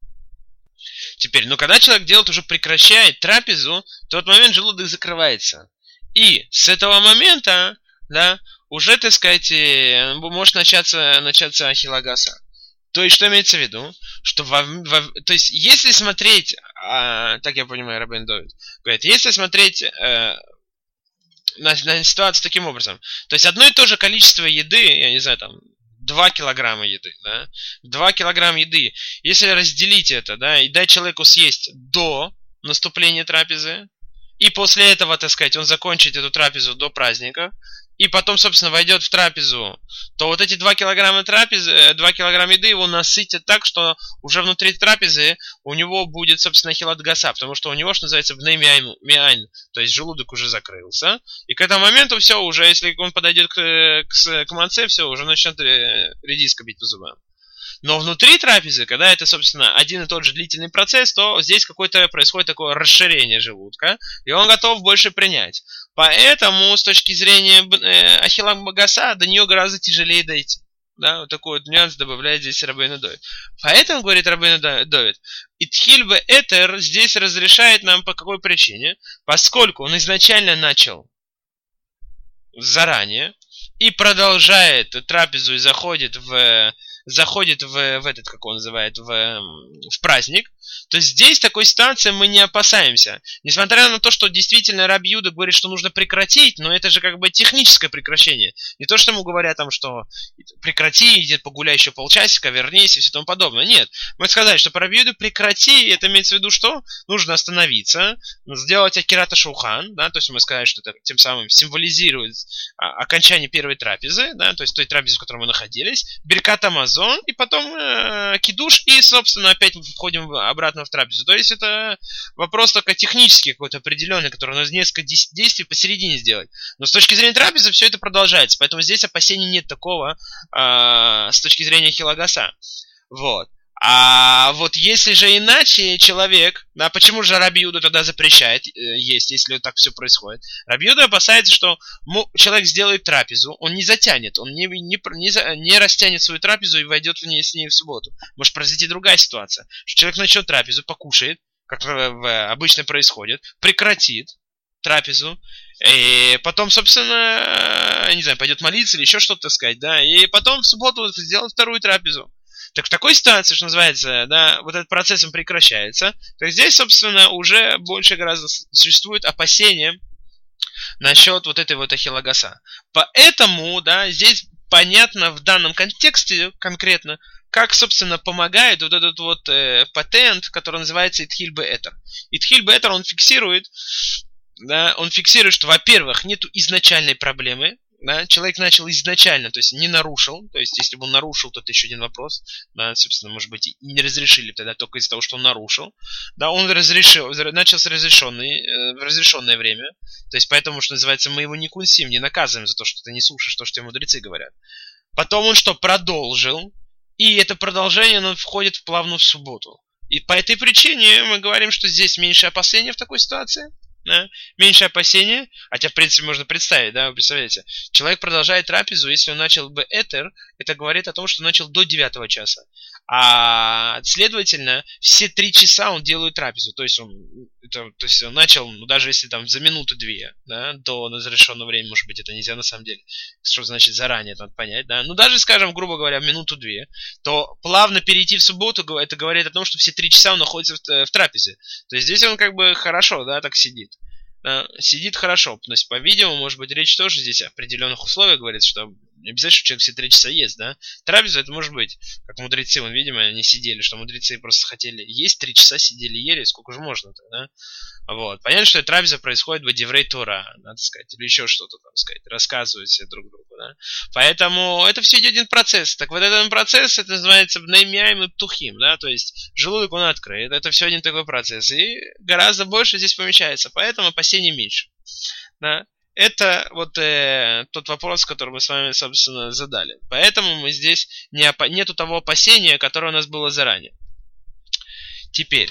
A: Теперь, ну когда человек делает, уже прекращает трапезу, то в этот момент желудок закрывается. И с этого момента, да, уже, так сказать, может начаться, начаться ахилогаса. То есть, что имеется в виду? Что во, во, то есть, если смотреть, а, так я понимаю, Рабейн Довид говорит, если смотреть а, на, на ситуацию таким образом, то есть, одно и то же количество еды, я не знаю, там, два килограмма еды, да, два килограмма еды, если разделить это, да, и дать человеку съесть до наступления трапезы, и после этого, так сказать, он закончит эту трапезу до праздника, и потом, собственно, войдет в трапезу, то вот эти два килограмма трапезы, два килограмма еды его насытят так, что уже внутри трапезы у него будет, собственно, ахилат гаса, потому что у него, что называется, бней миайн, то есть желудок уже закрылся, и к этому моменту все уже, если он подойдет к, к, к маце, все, уже начнет редиска бить по зубам. Но внутри трапезы, когда это, собственно, один и тот же длительный процесс, то здесь какое-то происходит такое расширение желудка, и он готов больше принять. Поэтому, с точки зрения э, ахилла гаса, до нее гораздо тяжелее дойти. Да, вот такой вот нюанс добавляет здесь Рабейну Довид. Поэтому, говорит Рабейну Довид, Итхиль бе этер здесь разрешает нам по какой причине? Поскольку он изначально начал заранее и продолжает трапезу и заходит в... заходит в, в этот, как он называет, в, в праздник, то здесь в такой ситуации мы не опасаемся. Несмотря на то, что действительно Раби Юда говорит, что нужно прекратить, но это же как бы техническое прекращение. Не то, что ему говорят там, что прекрати, иди погуляй еще полчасика, вернись и все тому подобное. Нет. Мы сказали, что по Раби Юде прекрати, это имеется в виду, что нужно остановиться, сделать акирата шулхан, да, то есть мы сказали, что это тем самым символизирует окончание первой трапезы, да, то есть той трапезы, в которой мы находились, беркат амазон, и потом э, кидуш, и, собственно, опять входим обратно в трапезу. То есть это вопрос только технический какой-то определенный, который нужно несколько действий посередине сделать. Но с точки зрения трапезы все это продолжается, поэтому здесь опасений нет такого э, с точки зрения ахилла гаса. Вот. А вот если же иначе человек, да, почему же Раби Иуда тогда запрещает э, есть, если так все происходит? Раби Иуда опасается, что му, человек сделает трапезу, он не затянет, он не, не, не, не растянет свою трапезу и войдет в ней, с ней в субботу. Может произойти другая ситуация, что человек начнет трапезу, покушает, как обычно происходит, прекратит трапезу, и потом, собственно, не знаю, пойдет молиться или еще что-то, так сказать, да, и потом в субботу сделает вторую трапезу. Так в такой ситуации, что называется, да, вот этот процесс он прекращается, так здесь, собственно, уже больше гораздо существует опасения насчет вот этой вот ахилогаса. Поэтому, да, здесь понятно в данном контексте конкретно, как, собственно, помогает вот этот вот э, патент, который называется Итхиль Беэтер. Итхиль Беэтер, он фиксирует, да, он фиксирует, что, во-первых, нету изначальной проблемы, да, человек начал изначально, то есть не нарушил, то есть если бы он нарушил, то это еще один вопрос, да, собственно, может быть, и не разрешили тогда только из-за того, что он нарушил, да, он разрешил, начал с разрешенной, э, в разрешенное время, то есть поэтому, что называется, мы его не кунсим, не наказываем за то, что ты не слушаешь то, что тебе мудрецы говорят. Потом он что, продолжил, и это продолжение, оно входит в плавно в субботу. И по этой причине мы говорим, что здесь меньше опасения в такой ситуации. Да? Меньше опасения, хотя, в принципе, можно представить, да, вы представляете, человек продолжает трапезу, если он начал бы этер, это говорит о том, что начал до девятого часа. А, следовательно, все три часа он делает трапезу, то есть он, это, то есть он начал, ну, даже если там за минуту-две, да, до разрешенного времени, может быть, это нельзя на самом деле, что значит заранее, надо понять, да, ну, даже, скажем, грубо говоря, минуту-две, то плавно перейти в субботу, это говорит о том, что все три часа он находится в, в трапезе, то есть здесь он как бы хорошо, да, так сидит. Сидит хорошо. То есть, по-видимому, может быть, речь тоже здесь о определенных условиях говорит, что не обязательно, что человек все три часа ест, да. Трапеза это может быть, как мудрецы, вон, видимо, они сидели, что мудрецы просто хотели есть, три часа сидели, ели, сколько же можно-то, да. Вот. Понятно, что трапеза происходит в Деврей Тора, надо сказать, или еще что-то, там сказать, рассказывают все друг другу, да. Поэтому это все идет один процесс. Так вот этот процесс, это называется бнеймяем и птухим, да, то есть желудок он открыт, это все один такой процесс, и гораздо больше здесь помещается, поэтому опасений меньше, да. Это вот э, тот вопрос, который мы с вами, собственно, задали. Поэтому мы здесь не опа- нету того опасения, которое у нас было заранее. Теперь,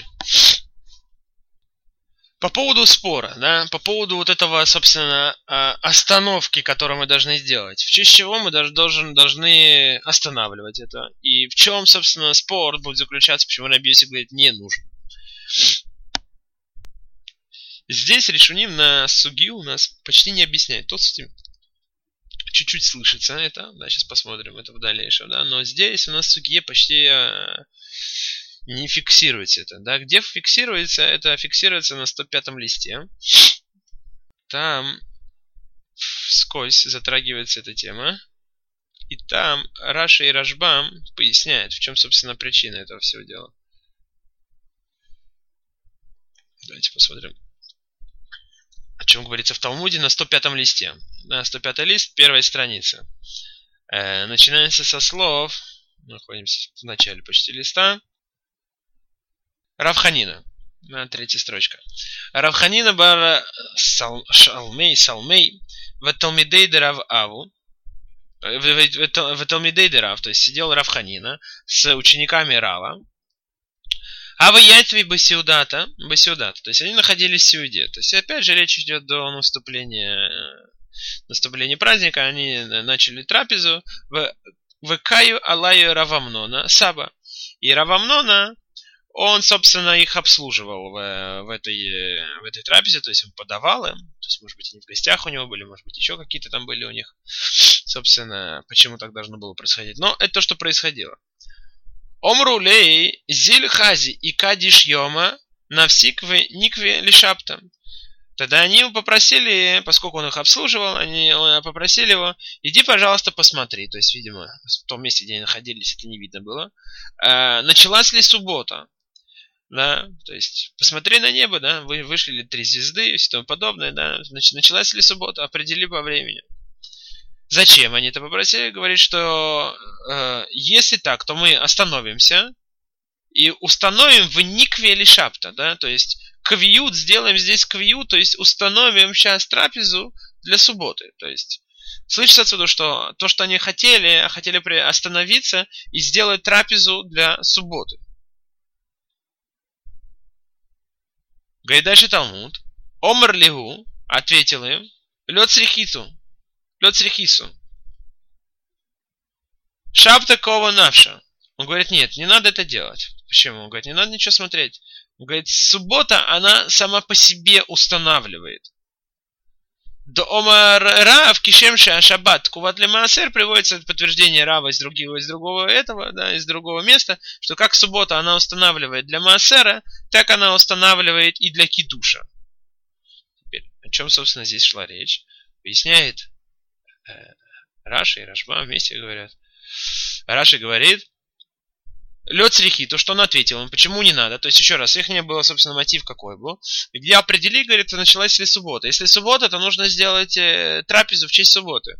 A: по поводу спора, да, по поводу вот этого, собственно, остановки, которую мы должны сделать. В честь чего мы должен, должны останавливать это. И в чем, собственно, спор будет заключаться, почему Раби Йоси говорит, не нужно. Здесь решуним на суги у нас почти не объясняет. Тот с этим чуть-чуть слышится это. Да, сейчас посмотрим это в дальнейшем. Да, но здесь у нас суги почти а, не фиксируется это. Да, где фиксируется? Это фиксируется на сто пятом листе. Там вскользь затрагивается эта тема. И там Раши и Рашбам поясняют, в чем, собственно, причина этого всего дела. Давайте посмотрим. О чем говорится в Талмуде на сто пятом листе. На сто пятый лист, первая страница. Э, начинается со слов, находимся в начале почти листа. Рав Ханина, на третья строчка. Рав Ханина бар сал, шалмей салмей в Талмидей де Рав Аву. В Талмидей де Рав, то есть сидел Рав Ханина с учениками Рава. А в Ятве Басиудата, Басиудата, то есть они находились в Сиуде. То есть опять же речь идет до наступления, наступления праздника, они начали трапезу в, в Каю Алаю Равамнона Саба. И Равамнона, он, собственно, их обслуживал в, в, этой, в этой трапезе, то есть он подавал им, то есть, может быть, они в гостях у него были, может быть, еще какие-то там были у них. Собственно, почему так должно было происходить. Но это то, что происходило. Омрулей зиль хази и кадиш йома навсикве никве лишапта. Тогда они его попросили, поскольку он их обслуживал, они попросили его, иди, пожалуйста, посмотри. То есть, видимо, в том месте, где они находились, это не видно было. А, началась ли суббота? Да, то есть, посмотри на небо, да, вы вышли ли три звезды и все тому подобное, да, значит, началась ли суббота, определи по времени. Зачем они это попросили? Говорит, что э, если так, то мы остановимся и установим в никве или шапта, да, то есть квиют, сделаем здесь квиют, то есть установим сейчас трапезу для субботы, то есть Слышится отсюда, что то, что они хотели, хотели остановиться и сделать трапезу для субботы. Говорит дальше Талмуд. Омар лигу ответил им, лед срихису, лед срихису. Шабта кова навша. Он говорит, нет, не надо это делать. Почему? Он говорит, не надо ничего смотреть. Он говорит, суббота, она сама по себе устанавливает. До Омар Рав Кишемша Шаббат Куват Лемаасер приводится подтверждение Рава из другого, из другого этого, да, из другого места, что как суббота она устанавливает для Маасера, так она устанавливает и для Кидуша. Теперь, о чем, собственно, здесь шла речь? Поясняет э, Раши и Рашба вместе говорят. Раши говорит, лед срихи, то, что он ответил им, почему не надо. То есть, еще раз, их не было, собственно, мотив какой был. Где определи, говорит, началась ли суббота. Если суббота, то нужно сделать э, трапезу в честь субботы.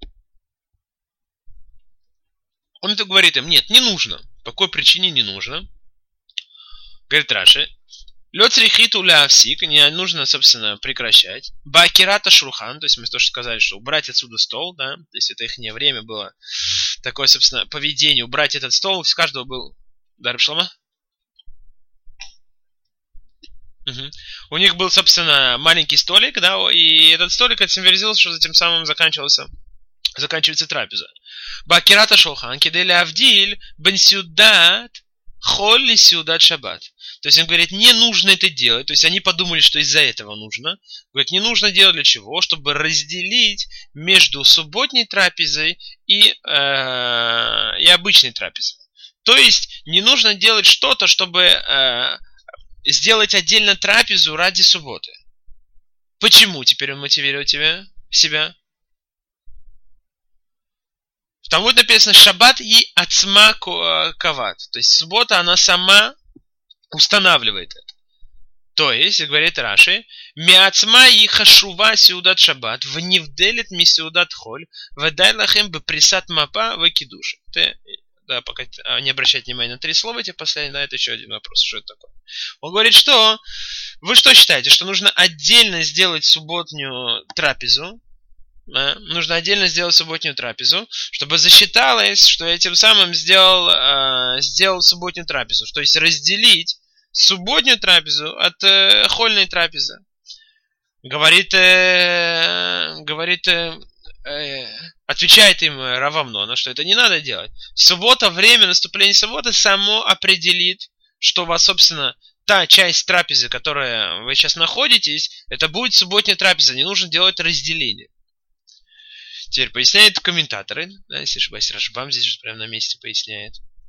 A: Он это говорит им, нет, не нужно. По какой причине не нужно? Говорит Раши, лед срихи туля всик, не нужно, собственно, прекращать. Бакирата шурхан, то есть мы тоже сказали, что убрать отсюда стол, да, то есть это их время было такое, собственно, поведение, убрать этот стол, у каждого был... Да, Раб Шломо? Угу. У них был, собственно, маленький столик, да, и этот столик символизировал, что затем самым заканчивался, заканчивается трапеза. Бакирата шурхан, киделя авдиль, бен сюдат, холли сюдат шаббат. То есть он говорит, не нужно это делать. То есть они подумали, что из-за этого нужно. Говорит, не нужно делать для чего? Чтобы разделить между субботней трапезой и, э, и обычной трапезой. То есть не нужно делать что-то, чтобы э, сделать отдельно трапезу ради субботы. Почему теперь он мотивирует тебя, себя? В Талмуде написано «Шаббат и ацма кават». То есть суббота, она сама устанавливает это. То есть, говорит Раши, «Миацма и хашува сеудат шаббат, внивделит ми сеудат холь, вадай лахем бы присат мапа в кидуш». Да, пока не обращать внимания на три слова, эти последние, да, это еще один вопрос, что это такое. Он говорит, что вы что считаете, что нужно отдельно сделать субботнюю трапезу, да, нужно отдельно сделать субботнюю трапезу, чтобы засчиталось, что я тем самым сделал, э, сделал субботнюю трапезу, то есть разделить субботнюю трапезу от э, хольной трапезы. Говорит, э, говорит, э, э, отвечает им Рав Амнона, что это не надо делать. Суббота, время наступления субботы само определит, что у вас, собственно, та часть трапезы, которая вы сейчас находитесь, это будет субботняя трапеза, не нужно делать разделение. Теперь поясняют комментаторы, да, если ошибаюсь, Рашбам здесь же прямо на месте поясняет.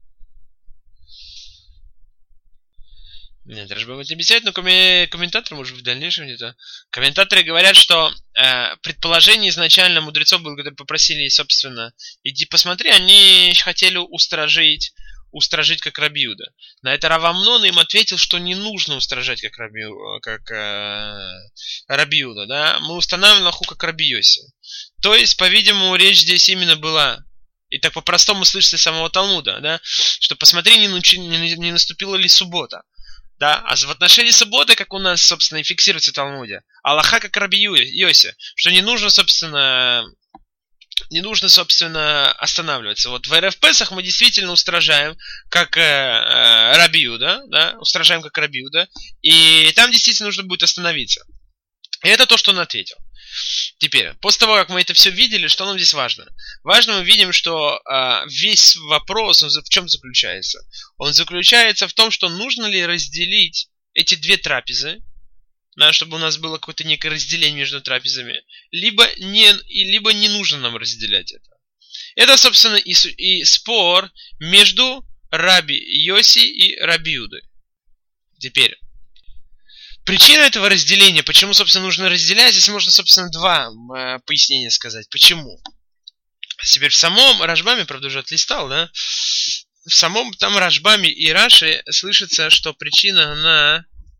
A: Нет, Рашбам это не объясняет, но комментаторы, может быть, в дальнейшем где-то. Комментаторы говорят, что э, предположение изначально мудрецов было, когда попросили, собственно, иди посмотри, они хотели устражить, устражить как Раби Юда. На это Рав Амнон им ответил, что не нужно устражать как Раби, как, э, Раби Юда, да, мы устанавливаем лаху как Раби Йоси. То есть, по-видимому, речь здесь именно была, и так по-простому слышится самого Талмуда, да, что посмотри, не, научи, не, не наступила ли суббота. Да, а в отношении субботы, как у нас, собственно, и фиксируется в Талмуде, Аллаха как Раби Йоси, что не нужно, собственно, не нужно, собственно, останавливаться. Вот в эр эф Песах мы действительно устражаем как э, э, Раби Юда, да, устражаем как Раби Юда, и там действительно нужно будет остановиться. И это то, что он ответил. Теперь, после того, как мы это все видели, что нам здесь важно? Важно, мы видим, что э, весь вопрос, он в чем заключается? Он заключается в том, что нужно ли разделить эти две трапезы, да, чтобы у нас было какое-то некое разделение между трапезами, либо не, либо не нужно нам разделять это. Это, собственно, и, и спор между Раби Йоси и Раби Юдой. Теперь, причина этого разделения, почему, собственно, нужно разделять, здесь можно, собственно, два э, пояснения сказать. Почему? Теперь в самом Рашбаме, правда, уже отлистал, да? В самом там Рашбаме и Раши слышится, что причина, она...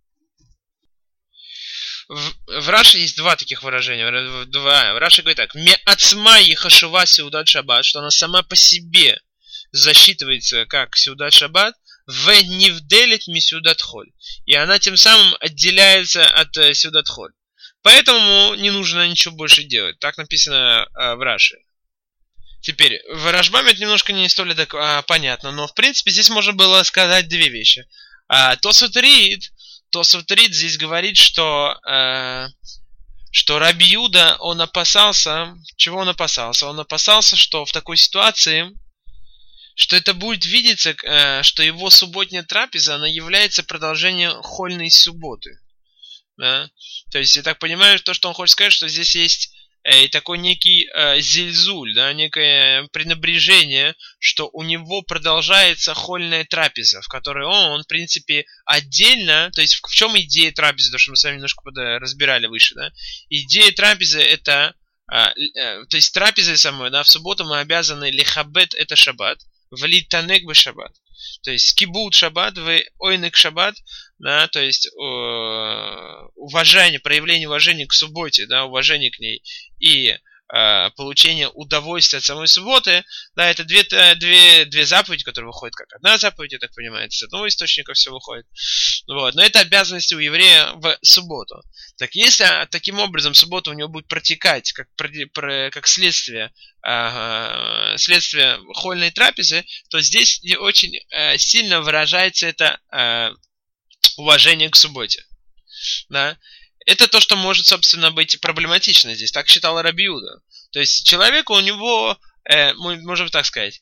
A: В, в Раши есть два таких выражения. Два. В Раши говорит так. «Ме ацма и хашува сеудат шаббат», что она сама по себе засчитывается как сеудат шаббат, в нивделит ми сеудат холь. И она тем самым отделяется от э, сеудат холь. Поэтому не нужно ничего больше делать. Так написано э, в Раши. Теперь, в Рашбаме это немножко не столь так, а, понятно, но в принципе здесь можно было сказать две вещи. А, Тосфот Рид, Тосфот Рид здесь говорит, что, э, что Раби Юда, он опасался, чего он опасался? Он опасался, что в такой ситуации, что это будет видеться, э, что его субботняя трапеза, она является продолжением хольной субботы. Да? То есть, я так понимаю, то, что он хочет сказать, что здесь есть и такой некий э, зильзуль, да, некое пренебрежение, что у него продолжается хольная трапеза, в которой он, он, в принципе, отдельно, то есть в, в чем идея трапезы, то, что мы с вами немножко разбирали выше, да, идея трапезы это, э, э, то есть трапеза самой, да, в субботу мы обязаны лехабет это шаббат, влитанек бы шаббат, то есть кибут шаббат, в ойнек шаббат, да, то есть э, уважение, проявление уважения к субботе, да, уважение к ней и э, получение удовольствия от самой субботы, да, это две, две, две заповеди, которые выходят как одна заповедь, я так понимаю, с одного источника все выходит. Вот, но это обязанности у еврея в субботу. Так если таким образом суббота у него будет протекать как, как следствие, э, следствие хольной трапезы, то здесь очень э, сильно выражается это э, уважение к субботе. Да? Это то, что может, собственно, быть проблематично здесь. Так считал Раби Юда. То есть человеку у него, э, мы можем так сказать,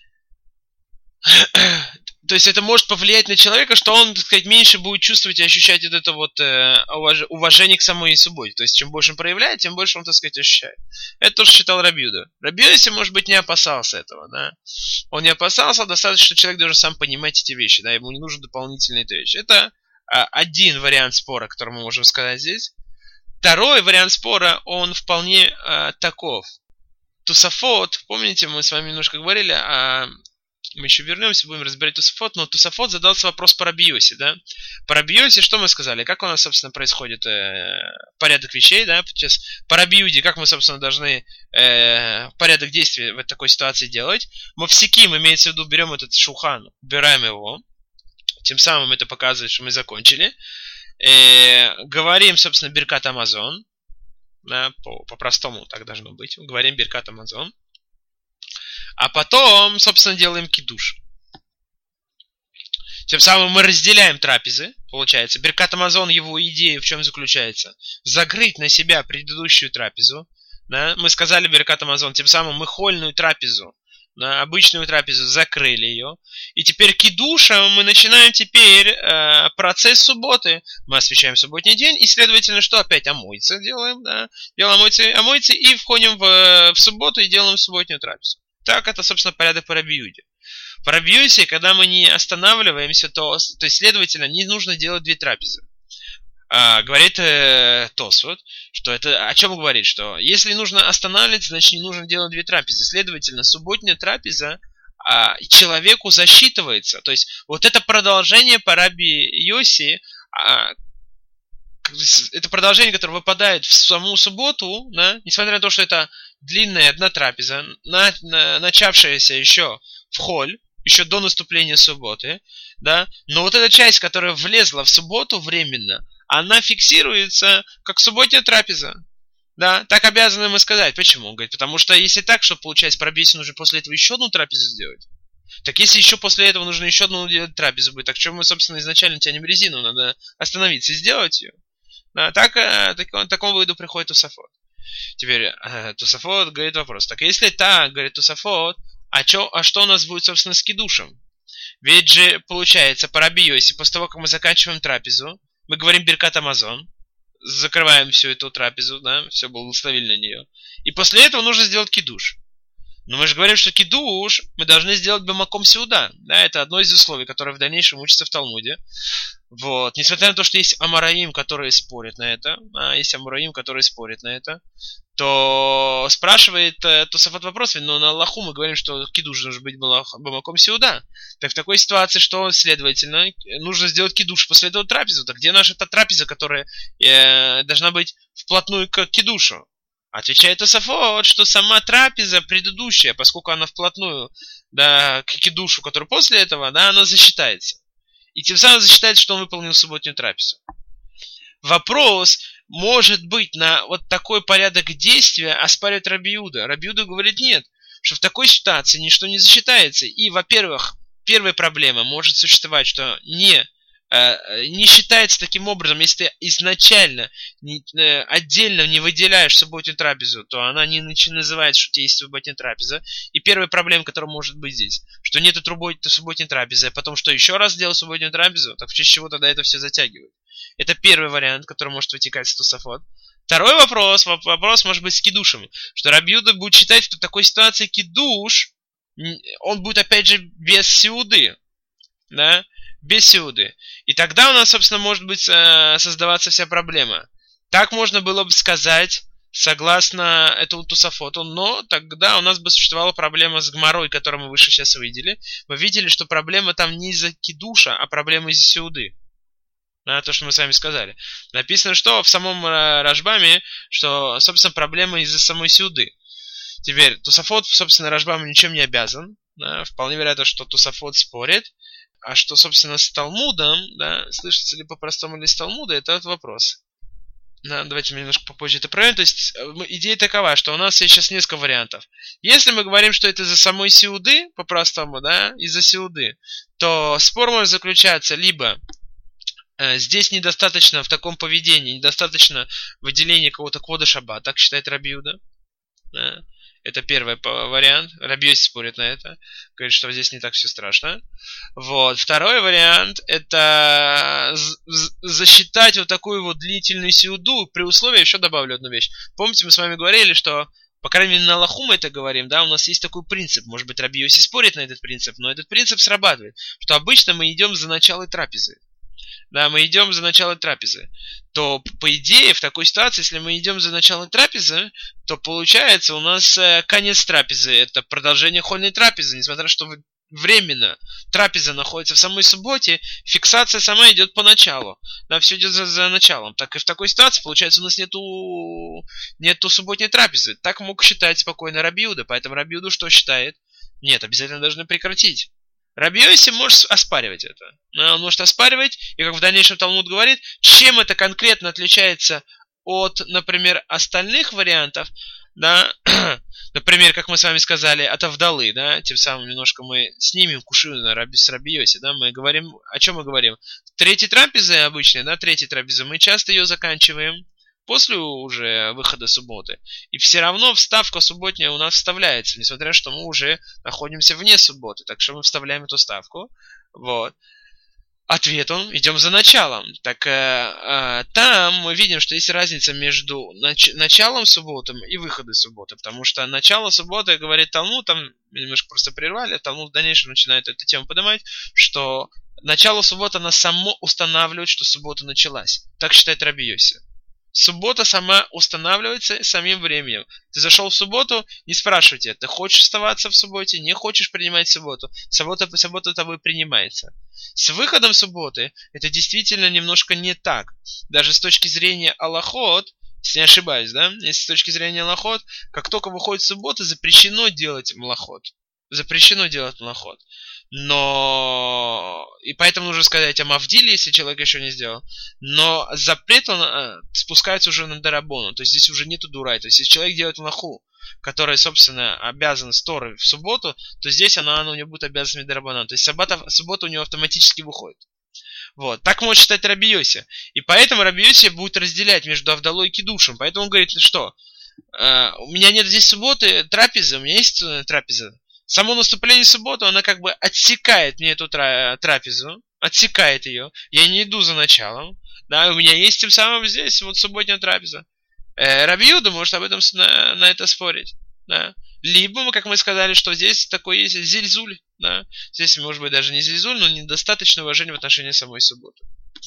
A: то есть это может повлиять на человека, что он, так сказать, меньше будет чувствовать и ощущать вот это вот э, уважение к самой субботе. То есть чем больше он проявляет, тем больше он, так сказать, ощущает. Это тоже считал Раби Юда. Раби Йоси, может быть, не опасался этого, да. Он не опасался, достаточно, что человек должен сам понимать эти вещи, да, ему не нужны дополнительные вещи. Это э, один вариант спора, который мы можем сказать здесь. Второй вариант спора, он вполне э, таков. Тусафот, помните, мы с вами немножко говорили о... Мы еще вернемся, будем разбирать Тусафот, но Тусафот задался вопрос по Раби Йоси, да? По Раби Йоси что мы сказали? Как у нас, собственно, происходит э, порядок вещей, да? Сейчас по Раби Юде, как мы, собственно, должны э, порядок действий в такой ситуации делать? Мавсиким, имеется в виду, берем этот шухан, убираем его, тем самым это показывает, что мы закончили. Э, говорим, собственно, Биркат Амазон, да? По, по-простому так должно быть. Говорим Биркат Амазон. А потом, собственно, делаем кидуш. Тем самым мы разделяем трапезы, получается. Биркат Амазон, его идея в чем заключается? Закрыть на себя предыдущую трапезу. Да? Мы сказали Биркат Амазон, тем самым мы хольную трапезу, да, обычную трапезу, закрыли ее. И теперь кидушем мы начинаем теперь э, процесс субботы. Мы освещаем субботний день, и, следовательно, что опять омойцы делаем, да? Делаем омойцы, омойцы и входим в, в субботу и делаем субботнюю трапезу. Так, это, собственно, порядок по Раби Юде. По Раби Йоси, когда мы не останавливаемся, то, то есть, следовательно, не нужно делать две трапезы. А, говорит э, Тосфот, что это о чем говорит, что если нужно останавливаться, значит не нужно делать две трапезы. Следовательно, субботняя трапеза а, человеку засчитывается. То есть, вот это продолжение по Раби Йоси, а, это продолжение, которое выпадает в саму субботу, да, несмотря на то, что это длинная одна трапеза, на, на, начавшаяся еще в холь, еще до наступления субботы, да, но вот эта часть, которая влезла в субботу временно, она фиксируется как субботняя трапеза. Да, так обязаны мы сказать. Почему? Он говорит, потому что если так, что получается пробесить, нужно после этого еще одну трапезу сделать. Так если еще после этого нужно еще одну делать трапезу будет, так что мы, собственно, изначально тянем резину, надо остановиться и сделать ее. Да, так, так, к такому выводу приходит Тосафот. Теперь э, Тосафот говорит вопрос. Так если так, говорит Тосафот, а, чё, а что у нас будет, собственно, с кидушем? Ведь же, получается, по Раби Йоси, после того, как мы заканчиваем трапезу, мы говорим Биркат Амазон, закрываем всю эту трапезу, да, все благословили на нее. И после этого нужно сделать кидуш. Но мы же говорим, что кидуш мы должны сделать бемаком сеуда. Да, это одно из условий, которое в дальнейшем учится в Талмуде. Вот. Несмотря на то, что есть амараим, которые спорят на это, а есть амараим, которые спорят на это, то спрашивает э, Тосафот вопрос, но на Аллаху мы говорим, что кидуш должен быть бемаком сеуда. Так в такой ситуации, что, следовательно, нужно сделать кидуш после этого трапезу. Так где наша та трапеза, которая э, должна быть вплотную к кидушу? Отвечает Тосафот, что сама трапеза предыдущая, поскольку она вплотную, да, к кидушу, который после этого, да, она засчитается. И тем самым засчитается, что он выполнил субботнюю трапезу. Вопрос, может быть на вот такой порядок действия оспаривает Раби Иуда? Раби Иуда говорит нет, что в такой ситуации ничто не засчитается. И, во-первых, первая проблема может существовать, что не, э, не считается таким образом, если ты изначально не, э, отдельно не выделяешь субботнюю трапезу, то она не нач- называется, что у тебя есть субботняя трапеза. И первая проблема, которая может быть здесь, что нету трубой субботней трапезы, а потом что, еще раз сделал субботнюю трапезу, так в честь чего тогда это все затягивает? Это первый вариант, который может вытекать из Тосафот. Второй вопрос, вопрос может быть с кидушем, что Раби Иуда будет считать, что в такой ситуации кидуш, он будет опять же без сеуды, да, без сеуды. И тогда у нас, собственно, может быть создаваться вся проблема. Так можно было бы сказать, согласно этому Тосафоту, но тогда у нас бы существовала проблема с Гмарой, которую мы выше сейчас увидели. Мы видели, что проблема там не из-за кидуша, а проблема из-за сеуды. Да, то, что мы с вами сказали. Написано, что в самом Рашбаме, что, собственно, проблема из-за самой сеуды. Теперь, Тосафот, собственно, Рашбаму ничем не обязан. Да, вполне вероятно, что Тосафот спорит. А что, собственно, с Талмудом, да, слышится ли по-простому или с Талмуда, это вот вопрос. Да, давайте мы немножко попозже это проверим. То есть, идея такова, что у нас есть сейчас несколько вариантов. Если мы говорим, что это из-за самой сеуды, по-простому, да, из-за сеуды, то спор может заключаться либо здесь недостаточно в таком поведении, недостаточно выделения какого-то кода шаббат, так считает Раби Иуда. Да. Это первый вариант. Раби Йоси спорит на это. Говорит, что здесь не так все страшно. Вот. Второй вариант – это засчитать вот такую вот длительную сеуду при условии, еще добавлю одну вещь. Помните, мы с вами говорили, что, по крайней мере, на Аллаху мы это говорим, да, у нас есть такой принцип. Может быть, Раби Йоси спорит на этот принцип, но этот принцип срабатывает, что обычно мы идем за начало трапезы. Да, мы идем за начало трапезы, то, по идее, в такой ситуации, если мы идем за начало трапезы, то получается у нас э, конец трапезы, это продолжение хольной трапезы, несмотря на то, что временно трапеза находится в самой субботе, фиксация сама идет по началу, да, все идет за, за началом. Так и в такой ситуации, получается, у нас нету, нету субботней трапезы. Так мог считать спокойно Раби Иуда, поэтому Раби Иуда что считает? Нет, обязательно должны прекратить. Раби Йоси может оспаривать это. Он может оспаривать, и как в дальнейшем Талмуд говорит, чем это конкретно отличается от, например, остальных вариантов, да, например, как мы с вами сказали, от Авдалы, да, тем самым немножко мы снимем кушину на Раби, с Раби Йоси, да, мы говорим, о чем мы говорим? Третьей трапезы обычной, да, третьей трапезы, мы часто ее заканчиваем после уже выхода субботы. И все равно вставка субботняя у нас вставляется, несмотря на то, что мы уже находимся вне субботы. Так что мы вставляем эту ставку. Вот. Ответ он, идем за началом. Так э, э, там мы видим, что есть разница между нач- началом субботы и выходом субботы. Потому что начало субботы, говорит Талмуд, там немножко просто прервали, Талмуд в дальнейшем начинает эту тему поднимать, что начало субботы, она само устанавливает, что суббота началась. Так считает Раби Йоси. Суббота сама устанавливается самим временем. Ты зашел в субботу, не спрашивайте, ты хочешь оставаться в субботе, не хочешь принимать субботу. Суббота, суббота тобой принимается. С выходом субботы это действительно немножко не так. Даже с точки зрения алахот, если не ошибаюсь, да, если с точки зрения алахот, как только выходит суббота, запрещено делать млахот. Запрещено делать млахот. Но... И поэтому нужно сказать о Мавдиле, если человек еще не сделал. Но запрет, он э, спускается уже на дарабону. То есть здесь уже нету дурай. То есть если человек делает млаху, которая, собственно, обязан с Торой в субботу, то здесь она, она у него будет обязана дарабону. То есть суббота, суббота у него автоматически выходит. Вот. Так может считать Раби Йоси. И поэтому Раби Йоси будет разделять между Авдалой и Кидушем. Поэтому он говорит, что э, у меня нет здесь субботы, трапезы, у меня есть трапеза. Само наступление субботы, она как бы отсекает мне эту трапезу, отсекает ее. Я не иду за началом. Да, у меня есть тем самым здесь вот субботняя трапеза. Э, Раби Иуда может об этом на, на это спорить. Да. Либо, как мы сказали, что здесь такой есть зильзуль. Да. Здесь, может быть, даже не зильзуль, но недостаточное уважение в отношении самой субботы.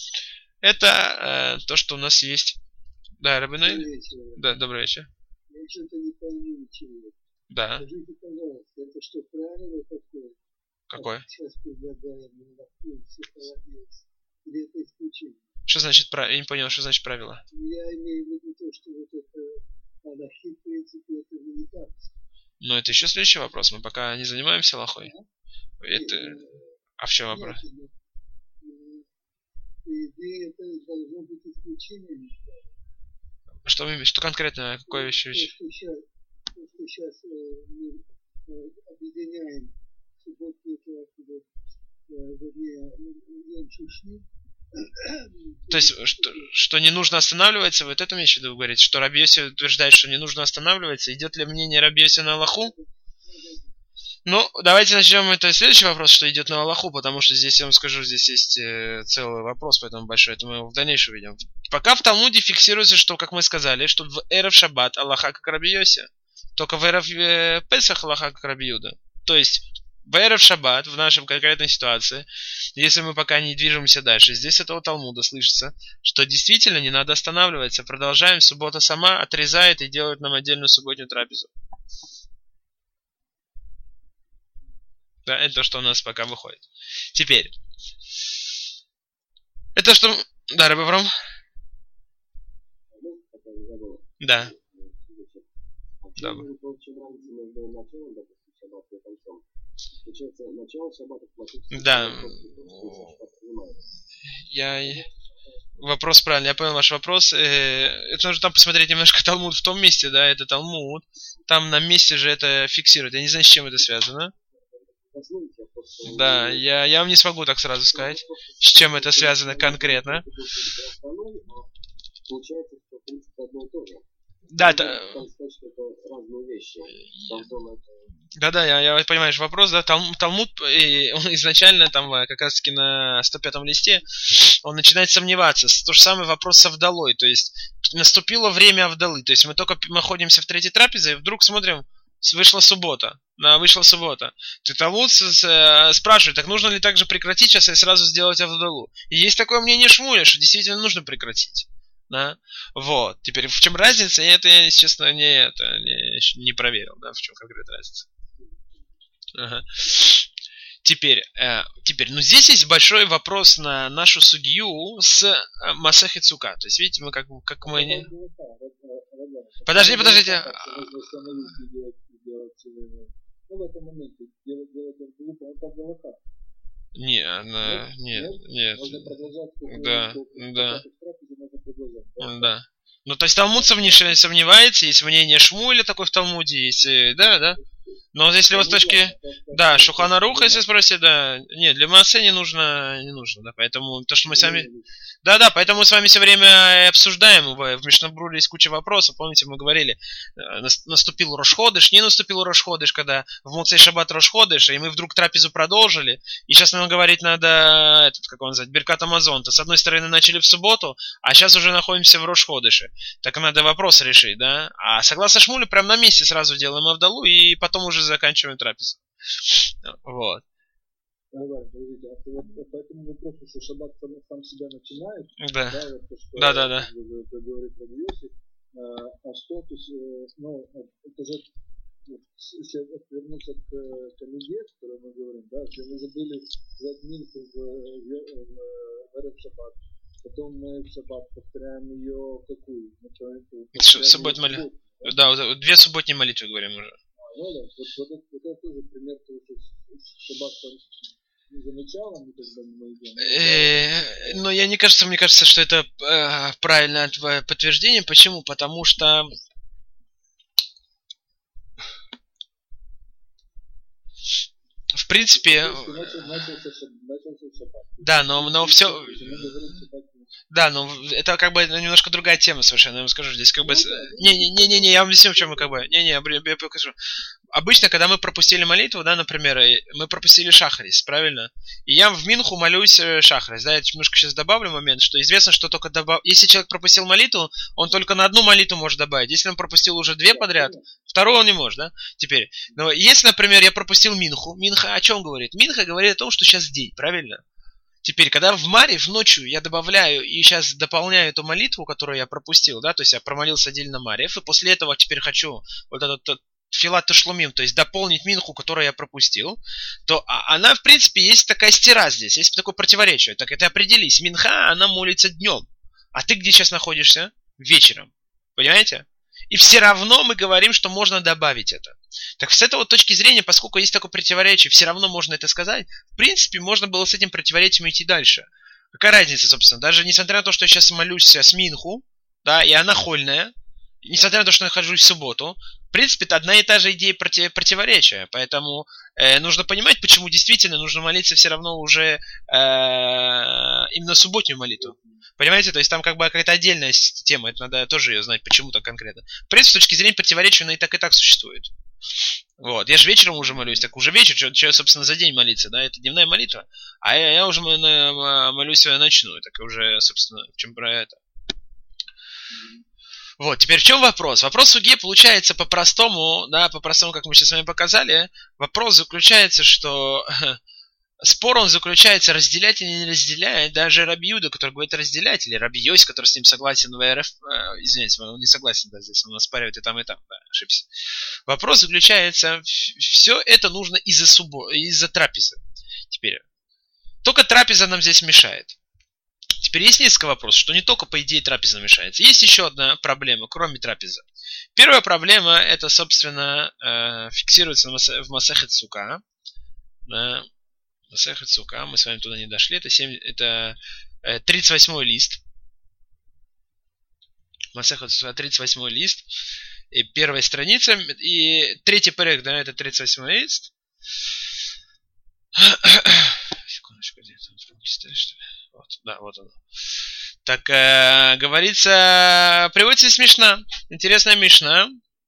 A: Это э, то, что у нас есть. Да, Раби Ной? Да, добрый вечер.
B: Я что-то не пойму ничего.
A: Да.
B: Скажите, пожалуйста, это что, правило такое?
A: Какое?
B: Сейчас предлагаем на психологии. Или это исключение?
A: Что значит правило? Я не понял, что значит правило.
B: Я имею в виду то, что вот это алахи, в принципе, это не так.
A: Ну, это еще следующий вопрос. Мы пока не занимаемся алахой.
B: Да?
A: Это... А в чем вопрос?
B: По идее, это должно быть исключением.
A: Что, что конкретно, какое еще?
B: То, что сейчас, то, что сейчас э, мы э, объединяем субботние трапезы, э, вернее, Йом Шиши.
A: То есть, что, что не нужно останавливаться, вот это имеете в виду, вы говорите, что Раби Йоси утверждает, что не нужно останавливаться. Идет ли мнение Раби Йоси на Аллаху? Ну, давайте начнем. Это следующий вопрос, что идет на Аллаху, потому что здесь, я вам скажу, здесь есть э, целый вопрос, поэтому большой, это мы его в дальнейшем увидим. Пока в Талмуде фиксируется, что, как мы сказали, что в Эрев Шаббат Аллаха как Раби Йоси, только в Эрев э, Песах Аллаха как Раби Юда. То есть, в Эрев Шаббат, в нашем конкретной ситуации, если мы пока не движемся дальше, здесь этого Талмуда слышится, что действительно не надо останавливаться, продолжаем, суббота сама отрезает и делает нам отдельную субботнюю трапезу. Да, это то, что у нас пока выходит. Теперь. Это что... Да, Рабби Авром? Да. Да. Да. Я... Вопрос правильный, я понял ваш вопрос. Это нужно там посмотреть немножко Талмуд в том месте, да, это Талмуд. Там на месте же это фиксирует. Я не знаю, с чем это связано. Да, я, я вам не смогу так сразу сказать, с чем это связано конкретно. Да, это... Да-да, я, я понимаю вопрос, да, Талмуд, Талмуд он изначально там как раз таки на сто пятом листе, он начинает сомневаться. То же самое вопрос с Авдалой, то есть наступило время Авдалы, то есть мы только находимся в третьей трапезе, и вдруг смотрим, вышла суббота. Да, вышла суббота. Ты Талмуд спрашивает, так нужно ли также прекратить сейчас и сразу сделать Авдалу? И есть такое мнение Шмуля, что действительно нужно прекратить. Да? Вот. Теперь в чем разница? Я это, я, честно, не, это, не, не проверил, да, в чем конкретная разница. Ага. Теперь, э, теперь, ну здесь есть большой вопрос на нашу судью с э, Масехет Сука. То есть, видите, мы как, как мы не... Подожди, подождите. Не, она... Нет, нет. Да, да. Да. Ну, то есть Талмуд сомневается, есть мнение Шмуэля такой в Талмуде, есть, да, да. Но если вот с точки, да, Шулхан Аруха, если спросить, да, нет, для Маасе не нужно, не нужно, да, поэтому то, что мы сами, да, да, поэтому мы с вами все время обсуждаем, в Мишнабруле есть куча вопросов, помните, мы говорили, наступил Рош Ходыш, не наступил Рош Ходыш, когда в Моцей Шаббат Рош Ходыш, и мы вдруг трапезу продолжили, и сейчас нам говорить надо, этот, как он называется, Беркат Амазон, то с одной стороны начали в субботу, а сейчас уже находимся в Рош Ходыше, так надо вопрос решить, да, а согласно Шмулю, прям на месте сразу делаем Авдалу, и потом уже заканчиваем трапезу. Вот.
B: Да, да, подождите, а вот по этому вопросу, что шаббат сам, сам себя начинает,
A: да,
B: да, вот то, что
A: да, да, да.
B: говорит Раби Йоси, а, а что, то есть, ну, это же, если вернуться к Камиде, о которой мы говорим, да, если мы забыли взять минку в, в, в Эрев Шаббат, потом мы в Шаббат повторяем ее какую?
A: Субботнюю молитву. Да, две субботние молитвы говорим уже.
B: Ну да, вот, вот, вот, вот это тоже пример того, что Шаббат не за началом, и тогда мы идем.
A: Ну, я не кажется, мне кажется, что это э, правильное подтверждение. Почему? Потому что в принципе,
B: начался, начался, начался шаббат.
A: Да, но, но все... Да, ну это как бы немножко другая тема совершенно, я вам скажу, здесь как бы... Не-не-не, я вам объясню, в чем мы как бы... Не-не, я, я покажу. Обычно, когда мы пропустили молитву, да, например, мы пропустили шахрис, правильно? И я в Минху молюсь шахрис, да, я немножко сейчас добавлю момент, что известно, что только добав... Если человек пропустил молитву, он только на одну молитву может добавить. Если он пропустил уже две подряд, вторую он не может, да? Теперь, но если, например, я пропустил Минху, Минха о чем говорит? Минха говорит о том, что сейчас день, правильно? Теперь, когда в Марив ночью я добавляю и сейчас дополняю эту молитву, которую я пропустил, да, то есть я промолился отдельно Марив, и после этого теперь хочу вот этот филат ташлумим, то есть дополнить Минху, которую я пропустил, то она, в принципе, есть такая стира здесь, есть такое противоречие. Так это определись, Минха, она молится днем, а ты где сейчас находишься? Вечером. Понимаете? И все равно мы говорим, что можно добавить это. Так с этой точки зрения, поскольку есть такое противоречие, все равно можно это сказать, в принципе, можно было с этим противоречием идти дальше. Какая разница, собственно? Даже несмотря на то, что я сейчас молюсь с Минху, да, и она хольная, несмотря на то, что я нахожусь в субботу, в принципе, это одна и та же идея против, противоречия. Поэтому э, нужно понимать, почему действительно нужно молиться все равно уже э, именно субботнюю молитву. Понимаете, то есть там как бы какая-то отдельная тема, это надо тоже ее знать, почему так конкретно. В принципе, с точки зрения противоречия, она и так и так существует. Вот, я же вечером уже молюсь, так уже вечер, что, что собственно, за день молиться, да, это дневная молитва, а я, я уже молюсь ночную, так уже, собственно, в чем про это. Вот, теперь в чем вопрос? Вопрос суге получается по-простому, да, по-простому, как мы сейчас с вами показали, вопрос заключается, что спор он заключается, разделять или не разделять, даже Раби Юда, который говорит разделять, или Раби Йоси, который с ним согласен в РФ, э, извините, он не согласен, да, здесь он оспаривает и там, и там, да, ошибся. Вопрос заключается, все это нужно из-за субо, из-за трапезы. Теперь, только трапеза нам здесь мешает. Теперь есть несколько вопросов, что не только по идее трапеза мешается. Есть еще одна проблема, кроме трапезы. Первая проблема, это, собственно, э, фиксируется в Масехет Сука. Да. Масехет Сука, мы с вами туда не дошли. Это, семь, это э, тридцать восьмой лист. Масехет Сука, тридцать восьмой лист. И первая страница. И третий порядок, да, это тридцать восьмой лист. Секундочку, где это? Что ли? Вот, да, вот оно. Так, э, говорится, приводится из Мишна. Интересная Мишна,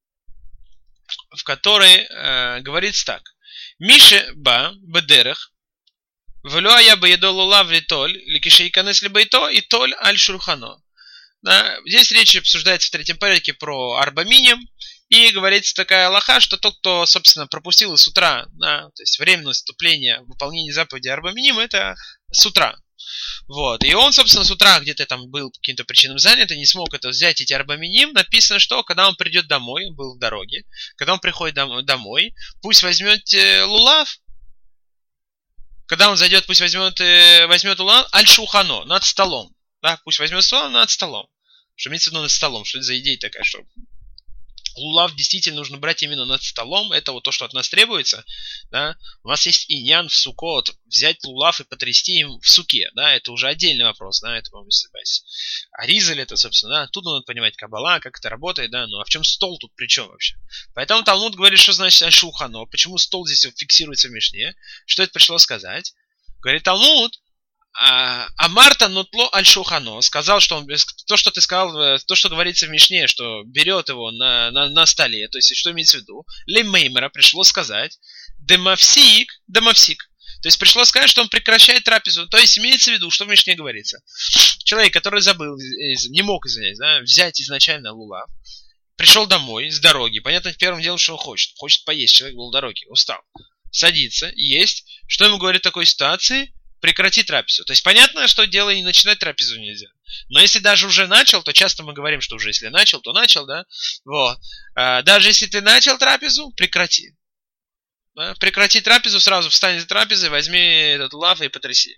A: в которой э, говорится так. Мише ба бедерах вло я бы едол улав литоль ликишейканес либайто и толь аль шурхано. Да, здесь речь обсуждается в третьем порядке про арбаминим. И говорится такая алаха, что тот, кто, собственно, пропустил с утра, да, то есть время наступления, выполнения заповеди арбаминим, это с утра. Вот. И он, собственно, с утра где-то там был по каким-то причинам занят и не смог это взять, эти арбаминим. Написано, что когда он придет домой, он был в дороге, когда он приходит домой, пусть возьмет лулав. Когда он зайдет, пусть возьмет, возьмет лулав аль-шухано, над столом. Да, пусть возьмет лулав над столом. Что имеется в виду над столом? Что это за идея такая, что лулав действительно нужно брать именно над столом. Это вот то, что от нас требуется. Да? У нас есть иньян в сукот. Взять лулав и потрясти им в суке. Да? Это уже отдельный вопрос. Да? Это, по-моему, а ризаль это, собственно. Да? Тут надо понимать каббала, как это работает. Да? Ну а в чем стол тут при чем вообще? Поэтому Талмуд говорит, что значит аль-шухано. Почему стол здесь фиксируется в Мишне? Что это пришло сказать? Говорит Талмуд. А Марта нутло аль-шухано сказал, что он, то, что ты сказал, то, что говорится в Мишне, что берет его на, на, на столе, то есть что имеется в виду, лемеймера пришло сказать, демавсик, демавсик, то есть пришло сказать, что он прекращает трапезу, то есть имеется в виду, что в Мишне говорится, человек, который забыл, не мог, извиняюсь, да, взять изначально лулав, пришел домой с дороги, понятно, первым делом, что он хочет, хочет поесть, человек был в дороге, устал, садится, есть, что ему говорит в такой ситуации? Прекрати трапезу. То есть понятно, что дело и начинать трапезу нельзя. Но если даже уже начал, то часто мы говорим, что уже если начал, то начал, да? Вот. А, даже если ты начал трапезу, прекрати. Да? Прекрати трапезу, сразу встань за трапезой, возьми этот лав и потряси.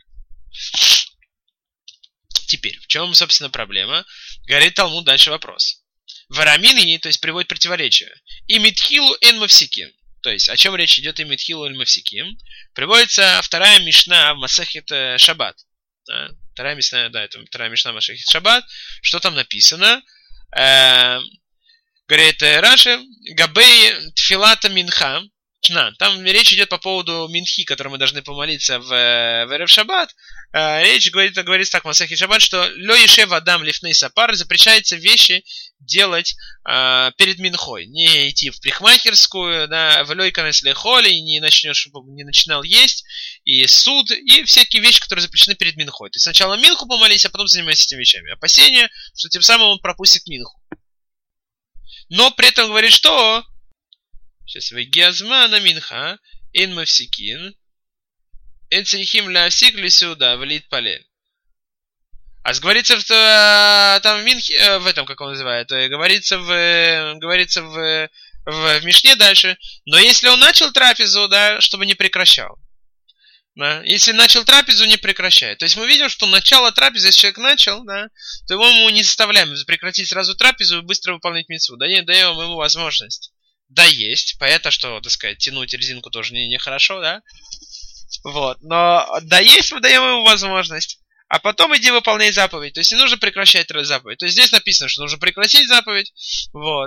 A: Теперь, в чем, собственно, проблема? Говорит Талмуд, дальше вопрос. Варамины, то есть приводит противоречие. И митхилу эн мавсикин. То есть, о чем речь идет и митхилу эль мавсиким. Приводится вторая мишна в Масехет Шаббат. Да? Вторая мишна, да, это вторая мишна в Масехет Шаббат. Что там написано? Э, говорит Раши, Габей Тфилата Минха. Там речь идет по поводу Минхи, которой мы должны помолиться в, в Эрев Шаббат. Э, речь говорит, говорится так в Масехет Шаббат, что Ло Ешев Адам Лифней Сапар, запрещается вещи делать э, перед Минхой. Не идти в парикмахерскую, да, в Лойканес Лехоли, и не, начнешь, не начинал есть, и суд, и всякие вещи, которые запрещены перед Минхой. То есть сначала Минху помолись, а потом занимайся этими вещами. Опасение, что тем самым он пропустит Минху. Но при этом говорит, что сейчас вегиазмана Минха, эн мавсикин, эн црихим лаасик лисюда, влит палель. А говорится в, там в Минхе, в этом, как он называет, говорится в, говорится в, в, в Мишне дальше. Но если он начал трапезу, да, чтобы не прекращал. Да, если начал трапезу, не прекращает. То есть мы видим, что начало трапезы, если человек начал, да, то его мы не заставляем прекратить сразу трапезу и быстро выполнять мицву. Да, не даем ему возможность. Да, есть. Понятно, что, так сказать, тянуть резинку тоже нехорошо, не да. Вот. Но да, есть, мы даем ему возможность. а потом иди выполняй заповедь. То есть не нужно прекращать заповедь. То есть здесь написано, что нужно прекратить заповедь. Вот.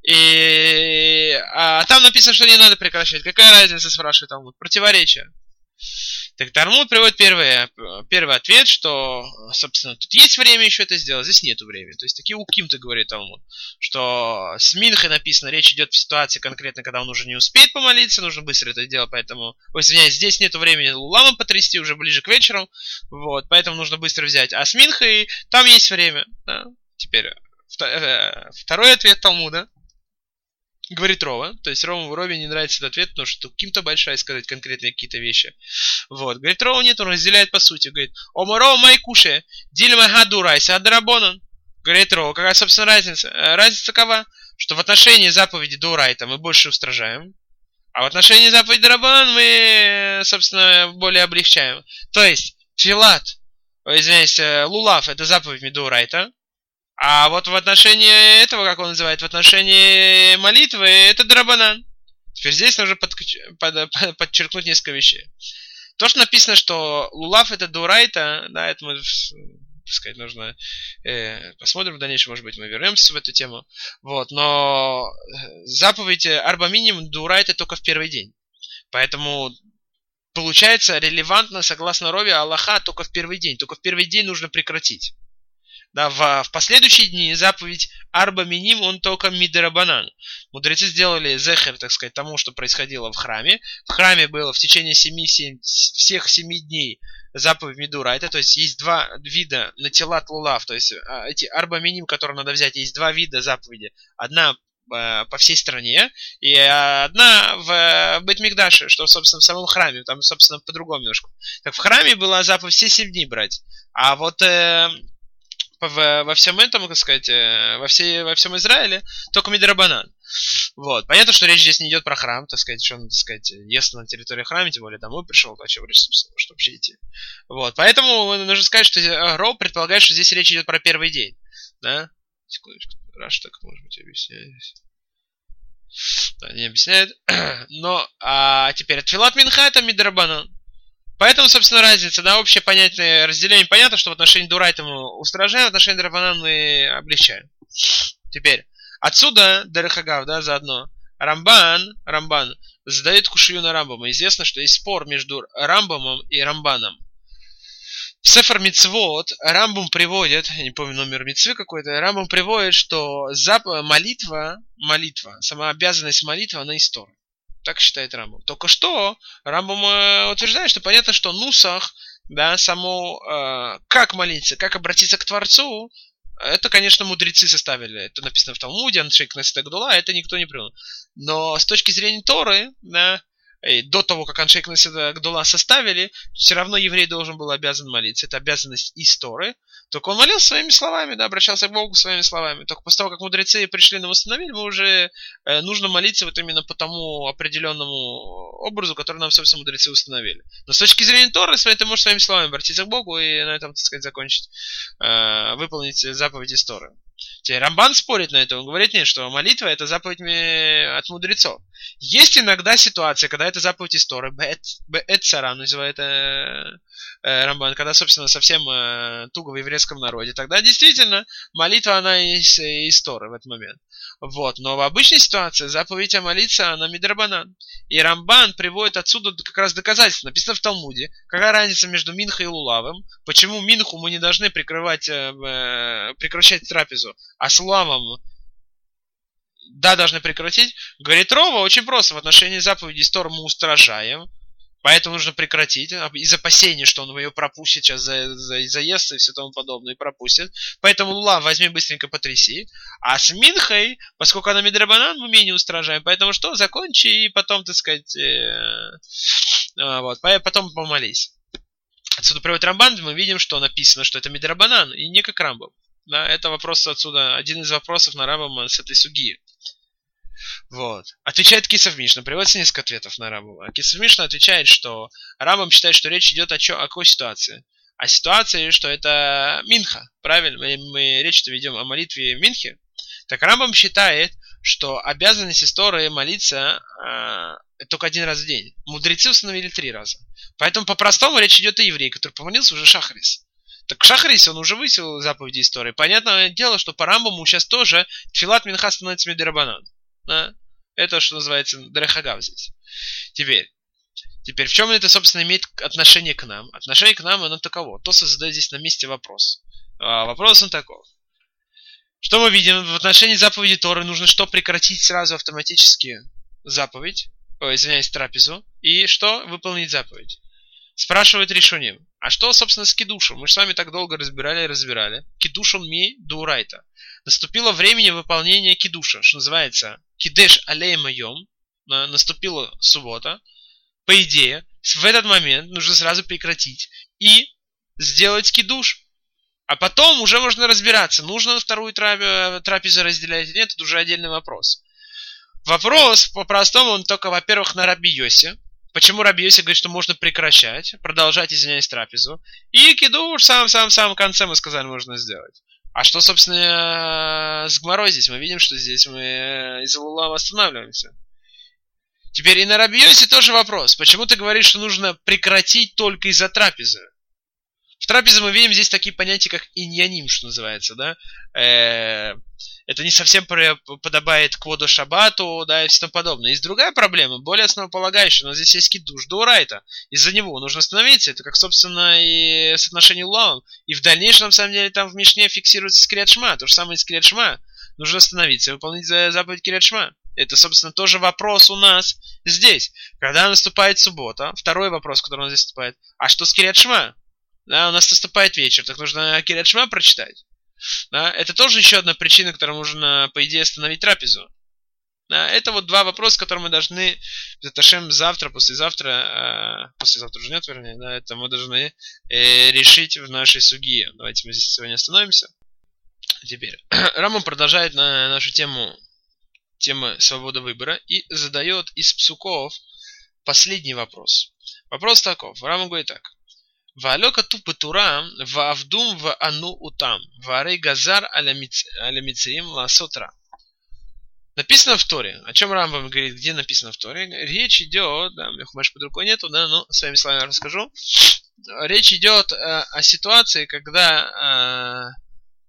A: И а там написано, что не надо прекращать. Какая разница, спрашивает Талмуд? Противоречие. Так Талмуд приводит первый, первый ответ, что, собственно, тут есть время еще это сделать, здесь нету времени. То есть такие уким-то говорит Талмуд, что с Минхой написано, речь идет в ситуации конкретно, когда он уже не успеет помолиться, нужно быстро это делать, поэтому, ой, извиняюсь, здесь нету времени луламом потрясти, уже ближе к вечеру, вот, поэтому нужно быстро взять. А с Минхой там есть время. Да? Теперь второй ответ Талмуда. Говорит Рова, то есть Рову Рове не нравится этот ответ, потому что Ким-то большая сказать конкретные какие-то вещи. Вот. Говорит, Рова нет, он разделяет по сути. Говорит, Омаро майкуше, дильма гадурайся адрабонан. Говорит Рова, какая, собственно, разница? Разница какова? Что в отношении заповеди Дурайта мы больше устражаем, а в отношении заповеди Драбонан мы, собственно, более облегчаем. То есть, филат, извиняюсь, лулав, это заповедь Медурайта. А вот в отношении этого, как он называет, в отношении молитвы, это драбанан. Теперь здесь нужно под, под, подчеркнуть несколько вещей. То, что написано, что лулав это дурайта, да, это мы, так сказать, нужно э, посмотрим в дальнейшем, может быть, мы вернемся в эту тему. Вот, но заповедь арба минимум дурайта только в первый день. Поэтому получается релевантно, согласно Рове, Аллаха только в первый день. Только в первый день нужно прекратить. Да, в, в последующие дни заповедь Арба Миним, он только Мидрабанан. Мудрецы сделали зехер, так сказать, тому, что происходило в храме. В храме было в течение семи, семь, всех семи дней заповедь Мидурайта, то есть есть два вида натилат лулав, то есть эти Арба Миним, которые надо взять, есть два вида заповеди. Одна э, по всей стране, и одна в Бейт-Микдаше, что, собственно, в самом храме, там, собственно, по-другому немножко. Так в храме была заповедь все семь дней брать, а вот... Э, во всем этом, как сказать, во, всей, во всем Израиле, только Мидрабанан. Вот. Понятно, что речь здесь не идет про храм, так сказать, что он, так сказать, ест на территории храма, тем более домой пришел, то чего речь, чтобы вообще идти. Вот. Поэтому нужно сказать, что Ров предполагает, что здесь речь идет про первый день. Да? Секундочку, раз так, может быть, объясняю. Да, не объясняет. Но, а теперь Тфилат Минха это Мидрабанан. Поэтому, собственно, разница, да, общее понятие разделение. Понятно, что в отношении Дурайта мы устражаем, в отношении Драбанан мы облегчаем. Теперь, отсюда, Дерехагав, да, заодно, Рамбан, Рамбан задает кушию на Рамбама. Известно, что есть спор между Рамбамом и Рамбаном. В Сефер Мицвот Рамбам приводит, я не помню номер мицвы какой-то, Рамбам приводит, что молитва, молитва, сама обязанность молитвы, она из Торы. Так считает Рамбам. Только что Рамбам э, утверждает, что понятно, что нусах, да, само э, как молиться, как обратиться к Творцу, это, конечно, мудрецы составили. Это написано в Талмуде, Аншейк Несет Гдула, это никто не придумал. Но с точки зрения Торы, да, и до того, как Аншейк Несет Гдула составили, все равно еврей должен был обязан молиться. Это обязанность из Торы. Только он молился своими словами, да, обращался к Богу своими словами. Только после того, как мудрецы пришли нам установили, мы уже э, нужно молиться вот именно по тому определенному образу, который нам, собственно, мудрецы установили. Но с точки зрения Торы, ты можешь своими словами обратиться к Богу и на этом, так сказать, закончить, э, выполнить заповеди из Торы. Теперь Рамбан спорит на это, он говорит, нет, что молитва это заповедь от мудрецов. Есть иногда ситуация, когда это заповедь из Торы, Беэт Цара называет э, э, Рамбан, когда, собственно, совсем э, туго в еврейском народе, тогда действительно молитва она из, из Торы в этот момент. Вот. Но в обычной ситуации заповедь о молиться, она Мидрабанан. И Рамбан приводит отсюда как раз доказательство. Написано в Талмуде, какая разница между Минхой и Лулавом, почему Минху мы не должны прикрывать, э, прекращать трапезу, а с Лулавом да, должны прекратить. Говорит Рова очень просто. В отношении заповеди из Торы мы устражаем. Поэтому нужно прекратить. Из опасения, что он ее пропустит сейчас, за, за, заест и все тому подобное, и пропустит. Поэтому Лула возьми быстренько потряси. А с Минхой, поскольку она Мидрабанан, мы менее устражаем. Поэтому что? Закончи и потом, так сказать, э, э, вот, потом помолись. Отсюда приводит Рамбан, мы видим, что написано, что это Мидрабанан, и не как Рамбам. Да, это вопрос отсюда, один из вопросов на Рамбама с этой суги. Вот. Отвечает Кисов Мишна. Приводится несколько ответов на Рамбама. Кисов Мишна отвечает, что Рамбам считает, что речь идет о, чё, о какой ситуации? О ситуации, что это Минха. Правильно? Мы, мы речь-то ведем о молитве Минхи. Так Рамбам считает, что обязанность истории молиться э, только один раз в день. Мудрецы установили три раза. Поэтому по-простому речь идет о еврее, который помолился уже шахрис. Так в Шахарисе он уже высел заповеди истории. Понятное дело, что по Рамбаму сейчас тоже тфилат минха становится мидерабанан. Да? Это, что называется, дрехагав здесь. Теперь, теперь, в чем это, собственно, имеет отношение к нам? Отношение к нам, оно таково. Тоса задает здесь на месте вопрос. А вопрос он таков. Что мы видим? В отношении заповеди Торы нужно что? Прекратить сразу автоматически заповедь, о, извиняюсь, трапезу, и что? Выполнить заповедь. Спрашивает Ришуним. А что, собственно, с кидушем? Мы же с вами так долго разбирали и разбирали. Кидуш он ми дуурайта. Наступило время выполнения кидуша, что называется кидеш алей майом. Наступила суббота. По идее, в этот момент нужно сразу прекратить и сделать кидуш. А потом уже можно разбираться, нужно вторую трапезу разделять или нет, это уже отдельный вопрос. Вопрос по-простому, он только, во-первых, на Раби Йоси. Почему Раби Йоси говорит, что можно прекращать, продолжать, извиняюсь, трапезу. И кидуш в самом-самом конце, мы сказали, можно сделать. А что, собственно, с Гмарой здесь? Мы видим, что здесь мы из Лулама останавливаемся. Теперь и на Раби Йоси тоже вопрос. Почему ты говоришь, что нужно прекратить только из-за трапезы? В трапезе мы видим здесь такие понятия, как иньяним, что называется, да. Э-э- это не совсем подобает к воду шаббату, да, и все тому подобное. Есть другая проблема, более основополагающая, но здесь есть кидуш дуурайта. Из-за него нужно остановиться. Это как, собственно, и с отношением лавом. И в дальнейшем, на самом деле, там в Мишне фиксируется Крият Шма. То же самое с Крият Шма. Нужно остановиться и выполнить заповедь Крият Шма. Это, собственно, тоже вопрос у нас здесь. Когда наступает суббота, второй вопрос, который у нас здесь наступает. А что с Крият Шма? Да, у нас наступает вечер, так нужно Крият Шма прочитать. Да, это тоже еще одна причина, которая нужно, по идее, остановить трапезу. Да, это вот два вопроса, которые мы должны Заташем завтра, послезавтра, э, послезавтра уже нет, вернее, да, это мы должны э, решить в нашей сугии. Давайте мы здесь сегодня остановимся. Теперь Рамбам продолжает на нашу тему, тему свободы выбора и задает из псуков последний вопрос. Вопрос таков. Рамбам говорит так. Ваалё катув бетура, ваавдум ваану утам, ваарей газар аля мицеим ласотра. Написано в Торе. О чем Рамбам говорит, где написано в Торе? Речь идет, да, у меня хумаш под рукой нету, да, но своими словами расскажу. Речь идет э, о ситуации, когда э,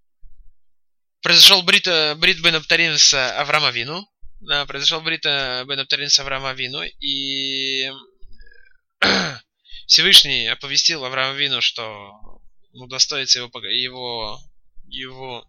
A: произошел брит, брит бен Абтарин с Авраам Авину. Да, произошел брит бен Абтарин с Авраам Авину, и Всевышний оповестил Авраама Авину, что ну, достоится его, его, его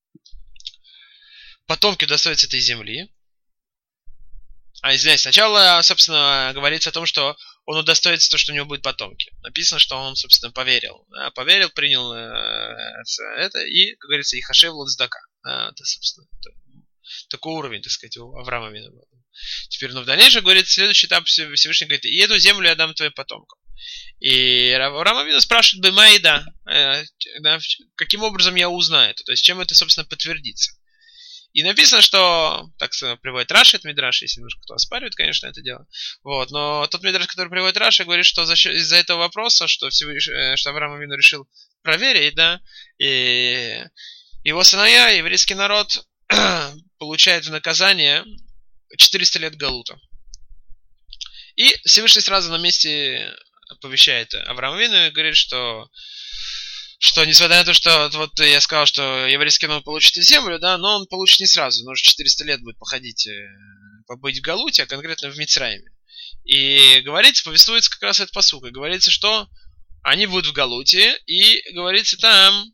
A: потомки достоятся этой земли. А, извиняюсь, сначала, собственно, говорится о том, что он удостоится то, что у него будут потомки. Написано, что он, собственно, поверил. Да, поверил, принял э, это, и, как говорится, и хашев лоцдака. Да, это, собственно, это, такой уровень, так сказать, у Авраама Авина был. Теперь, ну, в дальнейшем, говорит, следующий этап Всевышний говорит, и эту землю я дам твоим потомкам. И Авраам Авину спрашивает, бэмайда, э, да, каким образом я узнаю это, то есть чем это, собственно, подтвердится. И написано, что, так приводит Раши, это Мидраш, если немножко кто оспаривает, конечно, это дело. Вот, но тот Мидраш, который приводит Раши, говорит, что за счет, из-за этого вопроса, что, Всевышний, что Авраам Авину решил проверить, да, и его сыновья, еврейский народ, получает в наказание четыреста лет галута. И Всевышний сразу на месте оповещает Авраама Авину и говорит, что что несмотря на то, что вот я сказал, что еврейский народ получит землю, да, но он получит не сразу, нужно четыреста лет будет походить, побыть в Галуте, а конкретно в Мицраиме. И говорится, повествуется как раз этот пасук, и говорится, что они будут в Галуте, и говорится там,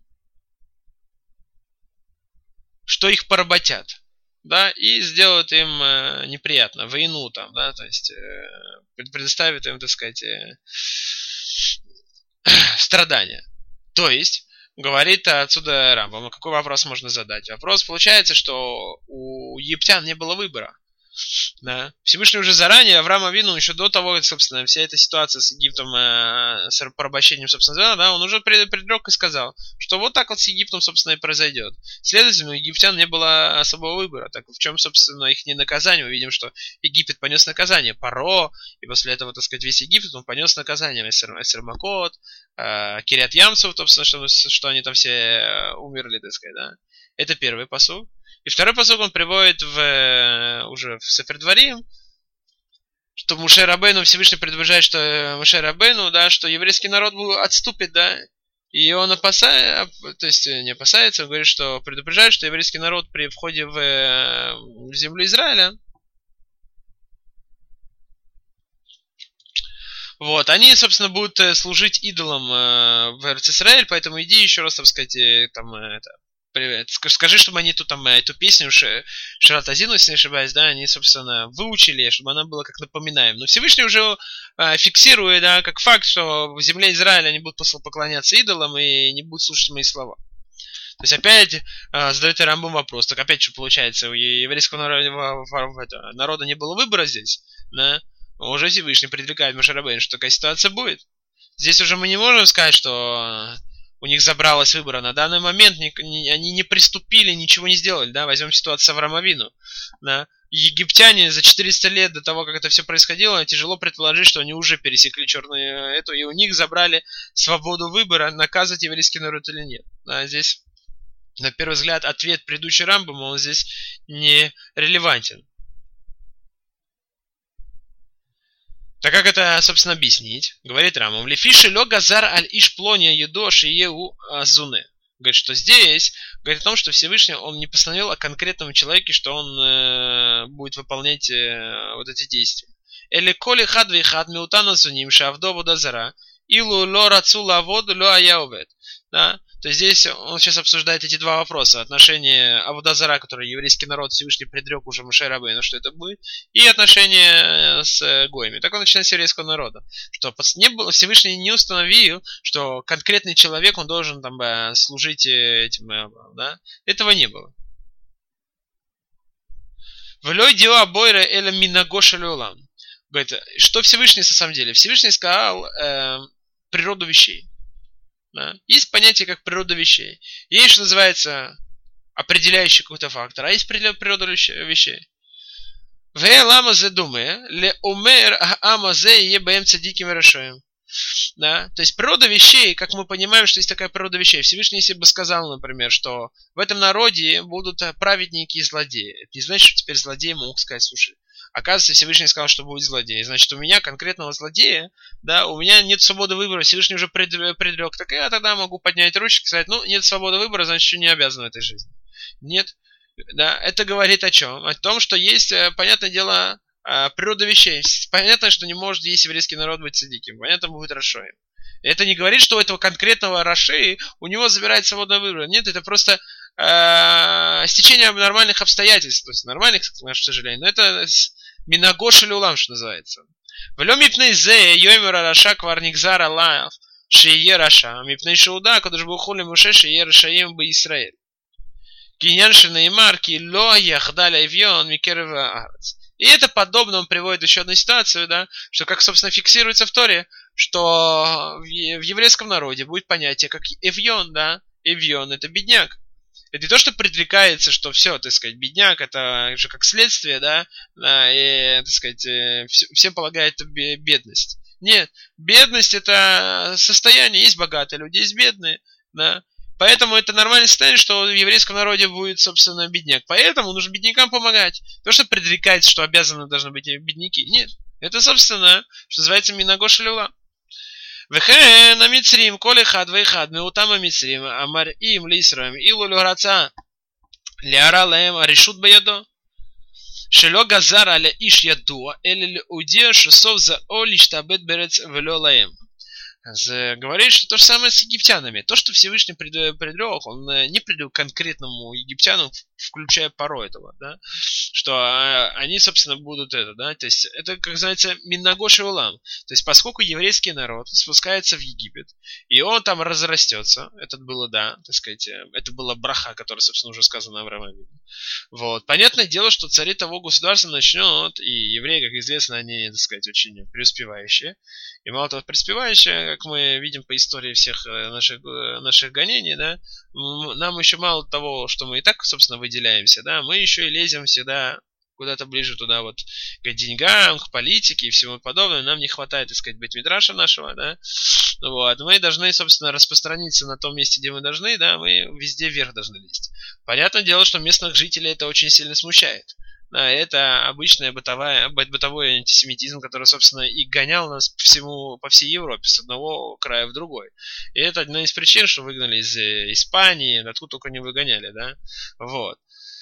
A: что их поработят, да, и сделают им э, неприятно, войну там, да, то есть э, предоставят им, так сказать, э, страдания. То есть, говорит отсюда Рамбам, какой вопрос можно задать? Вопрос получается, что у египтян не было выбора. Да. Всевышний уже заранее, Авраам Авину, еще до того, собственно, вся эта ситуация с Египтом, э, с порабощением, собственно, да, он уже предрек и сказал, что вот так вот с Египтом, собственно, и произойдет. Следовательно, у египтян не было особого выбора. Так в чем, собственно, их не наказание? Мы видим, что Египет понес наказание. Паро, и после этого, так сказать, весь Египет, он понес наказание. Эсер Макот, э, Кириат Ямцев, собственно, что, что они там все умерли, так сказать, да. Это первый пасук. И второй пасук он приводит в, уже в Сефер Дворим, что Моше Рабейну Всевышний предупреждает, что Моше Рабейну, да, что еврейский народ отступит, да, И он опасается, то есть не опасается, он говорит, что предупреждает, что еврейский народ при входе в, в землю Израиля, вот, они, собственно, будут служить идолам в Эрец-Исраэль, поэтому иди еще раз, так сказать, там, это, привет, скажи, чтобы они тут там эту песню Шират Азину, если не ошибаюсь, да, они, собственно, выучили, чтобы она была как напоминаем. Но Всевышний уже э, фиксирует, да, как факт, что в земле Израиля они будут поклоняться идолам и не будут слушать мои слова. То есть опять э, задает Рамбам вопрос, так опять что получается, у еврейского народа, народа не было выбора здесь, да, уже Всевышний предрекает Моше Рабейну, что такая ситуация будет. Здесь уже мы не можем сказать, что у них забралось выбора. На данный момент они не приступили, ничего не сделали. Да? Возьмем ситуацию с Авраамом Авину. Да? Египтяне за четыреста лет до того, как это все происходило, тяжело предположить, что они уже пересекли черную эту, и у них забрали свободу выбора, наказывать еврейский народ или нет. Да? Здесь, на первый взгляд, ответ предыдущий Рамбама, он здесь не релевантен. Так как это, собственно, объяснить? Говорит Рамам. Лефиши ло газар аль иш плония едо шиеу азуне. Говорит, что здесь говорит о том, что Всевышний, он не постановил о конкретном человеке, что он э, будет выполнять э, вот эти действия. Или коли хад вихад миутану зуним шавдову дазара илу ло рацу лаводу ло аяувет. Да? То есть здесь он сейчас обсуждает эти два вопроса. Отношение Аводазара, который еврейский народ Всевышний предрек уже Моше Рабейну, что это будет, и отношение с Гоями. Так он начинает с еврейского народа. Что не было, Всевышний не установил, что конкретный человек, он должен там служить этим, да? Этого не было. Влёй дио бойра эля минагоша люлам. Говорит, что Всевышний на самом деле? Всевышний сказал э, природу вещей. Да? Есть понятие как природа вещей. Есть, что называется, определяющий какой-то фактор, а есть природа вещей. Ве лама зе думе, ле умер ама зе е бэм цадиким решаем. Да? То есть природа вещей, как мы понимаем, что есть такая природа вещей. Всевышний, если бы сказал, например, что в этом народе будут праведники и злодеи. Это не значит, что теперь злодеи могут сказать, слушай, оказывается, Всевышний сказал, что будет злодей. Значит, у меня конкретного злодея, да, у меня нет свободы выбора. Всевышний уже предрек. Так я тогда могу поднять ручки и сказать, ну, нет свободы выбора, значит, что не обязан в этой жизни. Нет. Да, это говорит о чем? О том, что есть, понятное дело, природа вещей. Понятно, что не может есть еврейский народ быть цадиким. Понятно, будет рашоем. Это не говорит, что у этого конкретного раши у него забирает свободный выбор. Нет, это просто э, стечение нормальных обстоятельств. То есть нормальных, к нашему сожалению. Но это минагош или улам, что называется. Влё мипней зе йоймера раша кварникзара лаев шие раша. Мипней шеуда, кадуш бухули муше шие рашаим бы Исраэль. Киньян шенеймар ки ло яхдаля ивьон микерва арц. И это подобно он приводит еще одну ситуацию, да, что как, собственно, фиксируется в Торе, что в еврейском народе будет понятие как эвьон, да, эвьон это бедняк. Это не то, что предрекается, что все, так сказать, бедняк, это же как следствие, да, и, так сказать, всем полагают бедность. Нет, бедность это состояние, есть богатые люди, есть бедные, да. Поэтому это нормальное состояние, что в еврейском народе будет, собственно, бедняк. Поэтому нужно беднякам помогать. То, что предрекается, что обязаны должны быть бедняки. Нет. Это, собственно, что называется минагош люла. Вехен амицрим коли хад вейхад меутама мицрим амар им лисраем илу люраца ляра лаем арешут баядо шело газар аля иш ядуа эле удия шесов за олиш табет берец вело лаем. Говорит, что то же самое с египтянами. То, что Всевышний предрек, он не предрек конкретному египтяну, включая пару этого, да, что они, собственно, будут это, да, то есть это, как называется, минагош и улам. То есть поскольку еврейский народ спускается в Египет, и он там разрастется, это было, да, так сказать, это была браха, которая, собственно, уже сказана Аврааму. Вот. Понятное дело, что цари того государства начнут, и евреи, как известно, они, так сказать, очень преуспевающие. И мало того, преуспевающие, как мы видим по истории всех наших, наших гонений, да, нам еще мало того, что мы и так, собственно, выделяемся, да, мы еще и лезем всегда куда-то ближе туда вот к деньгам, к политике и всему подобное. Нам не хватает, так сказать, бейт-мидраша нашего, да. Вот. Мы должны, собственно, распространиться на том месте, где мы должны, да, мы везде вверх должны лезть. Понятное дело, что местных жителей это очень сильно смущает. Да, это обычный бытовая, бытовой антисемитизм, который, собственно, и гонял нас по всему, по всей Европе, с одного края в другой. И это одна из причин, что выгнали из Испании, откуда только не выгоняли, да, вот.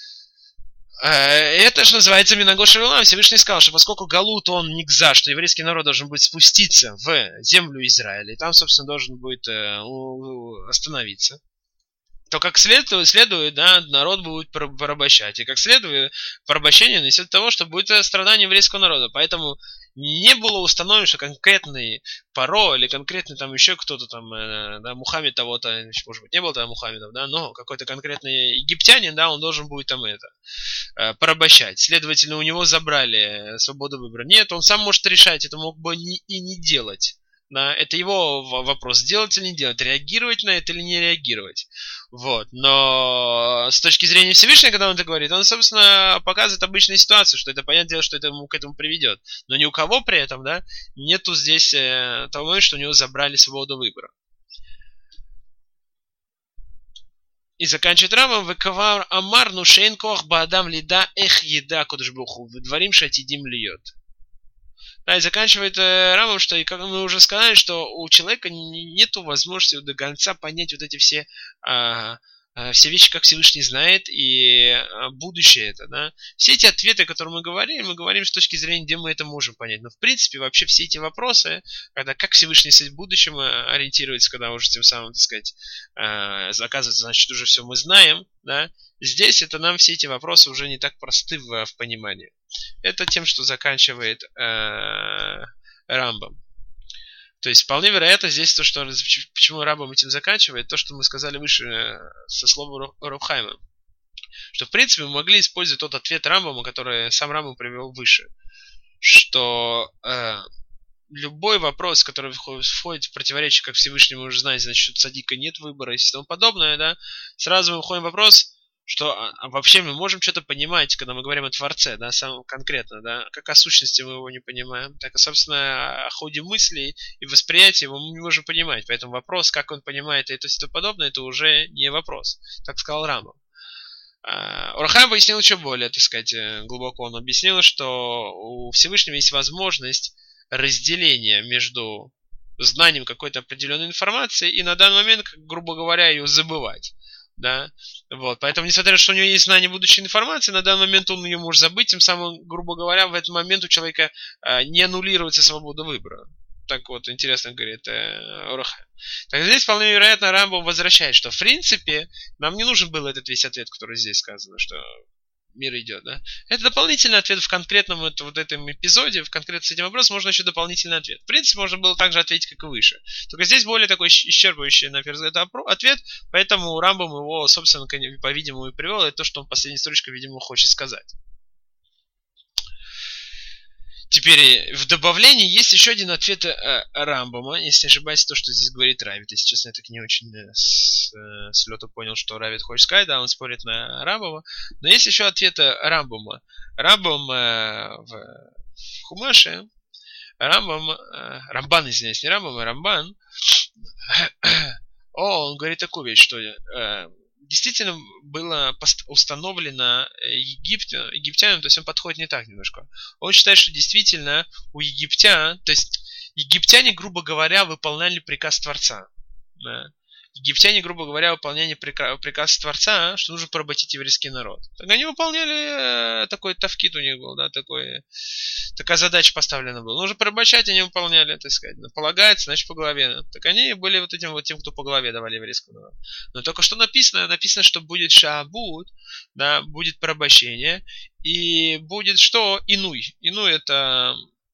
A: Это же называется Минагош Илам. Всевышний сказал, что поскольку Галут он нигза, что еврейский народ должен будет спуститься в землю Израиля, и там, собственно, должен будет остановиться, то как следует, следует, да, народ будет порабощать. И как следует, порабощение несет того, что будет страдание еврейского народа. Поэтому не было установлено, что конкретный Паро или конкретный там еще кто-то там, да, Мухаммед того-то, может быть, не было там Мухаммедов, да, но какой-то конкретный египтянин, да, он должен будет там это, порабощать. Следовательно, у него забрали свободу выбора. Нет, он сам может решать, это мог бы не, и не делать. Да, это его вопрос, делать или не делать, реагировать на это или не реагировать. Вот. Но с точки зрения Всевышнего, когда он это говорит, он, собственно, показывает обычную ситуацию, что это понятное дело, что это ему к этому приведет. Но ни у кого при этом, да, нету здесь э, того, что у него забрали свободу выбора. И заканчивает Рамбам: «Векавар амар нушейн коах баадам лида эх еда кодыш буху, вдварим шатидим льет». Да, и заканчивает э, Рамбам, что, и как мы уже сказали, что у человека нет возможности до конца понять вот эти все, э, э, все вещи, как Всевышний знает, и э, будущее это, да. Все эти ответы, которые мы говорим, мы говорим с точки зрения, где мы это можем понять. Но в принципе вообще все эти вопросы, когда как Всевышний в будущем ориентируется, когда уже тем самым, так сказать, э, оказывается, значит, уже все мы знаем, да. Здесь это нам все эти вопросы уже не так просты в, в понимании. Это тем, что заканчивает э, Рамбам. То есть вполне вероятно здесь то, что почему Рамбам этим заканчивает, то, что мы сказали выше э, со слова Рав Хаима. Что в принципе мы могли использовать тот ответ Рамбама, который сам Рамбам привел выше. Что э, любой вопрос, который входит в противоречие, как Всевышнему уже знаете, значит, у цадика нет выбора и тому подобное, да, сразу мы выходим в вопрос, что а вообще мы можем что-то понимать, когда мы говорим о Творце, да, самом конкретно, да, как о сущности мы его не понимаем, так и, собственно, о ходе мыслей и восприятия его мы не можем понимать. Поэтому вопрос, как он понимает и то, и тому подобное, это уже не вопрос, так сказал Рамбам. Ор Хаим пояснил еще более, так сказать, глубоко. Он объяснил, что у Всевышнего есть возможность разделения между знанием какой-то определенной информации и на данный момент, грубо говоря, ее забывать. Да, вот, поэтому, несмотря на то, что у него есть знание будущей информации, на данный момент он ее может забыть, тем самым, грубо говоря, в этот момент у человека а, не аннулируется свобода выбора. Так вот, интересно говорит э, Ор Хаим. Так здесь вполне вероятно Рамбам возвращает, что в принципе нам не нужен был этот весь ответ, который здесь сказано, что мир идет, да. Это дополнительный ответ в конкретном это, вот этом эпизоде, в конкретном с этим вопросом можно еще дополнительный ответ. В принципе, можно было также ответить, как и выше. Только здесь более такой исчерпывающий, на первый взгляд, ответ, поэтому Рамбам его, собственно, по-видимому, и привел, это то, что он в последней строчке, видимо, хочет сказать. Теперь в добавлении есть еще один ответ э, Рамбама, если не ошибаюсь, то, что здесь говорит Равид. Если честно, я так не очень с, э, с лету понял, что Равид хочет сказать, да, он спорит на Рамбама. Но есть еще ответ Рамбама. Рамбам э, в, в Хумаше, Рамбам, э, Рамбан, извиняюсь, не Рамбам, а Рамбан, о, он говорит такую вещь, что э, действительно было установлено Египте, египтянам, то есть он подходит не так немножко. Он считает, что действительно у египтян, то есть египтяне, грубо говоря, выполняли приказ Творца. Да. Египтяне, грубо говоря, выполняли приказ Творца, что нужно поработить еврейский народ. Так они выполняли, такой тавкид у них был, да, такой, такая задача поставлена была. Нужно порабощать, они выполняли, так сказать. Полагается, значит, по голове. Так они были вот этим вот тем, кто по голове давали еврейскому народу. Но только что написано, написано, что будет шаабуд, да, будет порабощение, и будет что? Инуй. Инуй это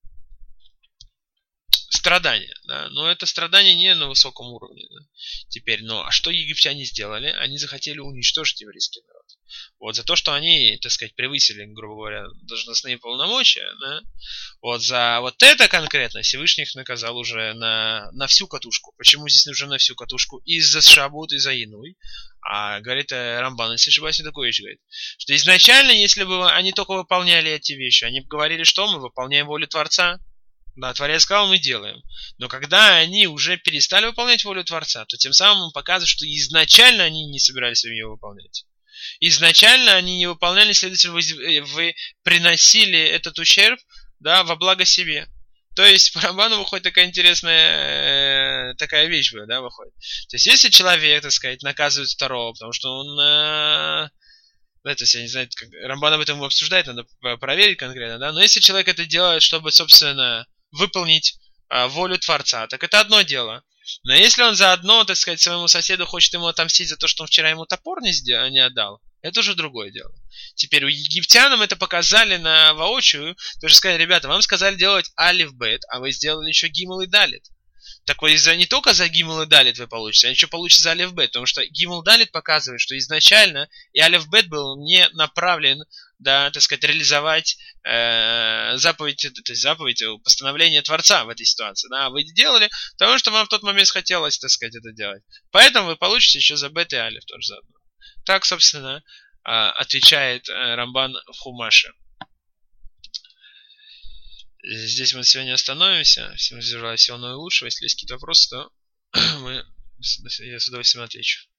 A: страдания, да, но это страдание не на высоком уровне, да. Теперь, ну, а что египтяне сделали? Они захотели уничтожить еврейский народ. Вот за то, что они, так сказать, превысили, грубо говоря, должностные полномочия, да, вот за вот это конкретно Всевышний их наказал уже на, на всю катушку. Почему здесь нужно на всю катушку? Из-за шабут, из-за инуй. А говорит Рамбан, если ошибаюсь, не такую вещь говорит, что изначально, если бы они только выполняли эти вещи, они бы говорили, что мы выполняем волю Творца. Да, Творец сказал, мы делаем. Но когда они уже перестали выполнять волю Творца, то тем самым он показывает, что изначально они не собирались ее выполнять. Изначально они не выполняли, следовательно, вы, вы приносили этот ущерб, да, во благо себе. То есть по Рамбану выходит такая интересная э, такая вещь, да, выходит. То есть если человек, так сказать, наказывает второго, потому что он... Э, да, то есть я не знаю, как Рамбан об этом обсуждает, надо проверить конкретно, да, но если человек это делает, чтобы, собственно, выполнить э, волю Творца, так это одно дело. Но если он заодно, так сказать, своему соседу хочет ему отомстить за то, что он вчера ему топор не, сделал, не отдал, это уже другое дело. Теперь у египтянам это показали на воочию, то есть сказали, ребята, вам сказали делать алиф бет, а вы сделали еще гимл и далит. Так вот, из-за не только за гимл и далит вы получите, а еще получите за алиф бет, потому что гимл далит показывает, что изначально и алиф бет был не направлен, да, так сказать, реализовать э, заповедь, то есть заповедь, постановление Творца в этой ситуации, да, вы делали, потому что вам в тот момент хотелось, так сказать, это делать. Поэтому вы получите еще за бет и алиф тоже заодно. Так, собственно, э, отвечает э, Рамбан в Хумаше. Здесь мы сегодня остановимся. Всем желаю всего наилучшего. Если есть какие-то вопросы, то мы, я с удовольствием отвечу.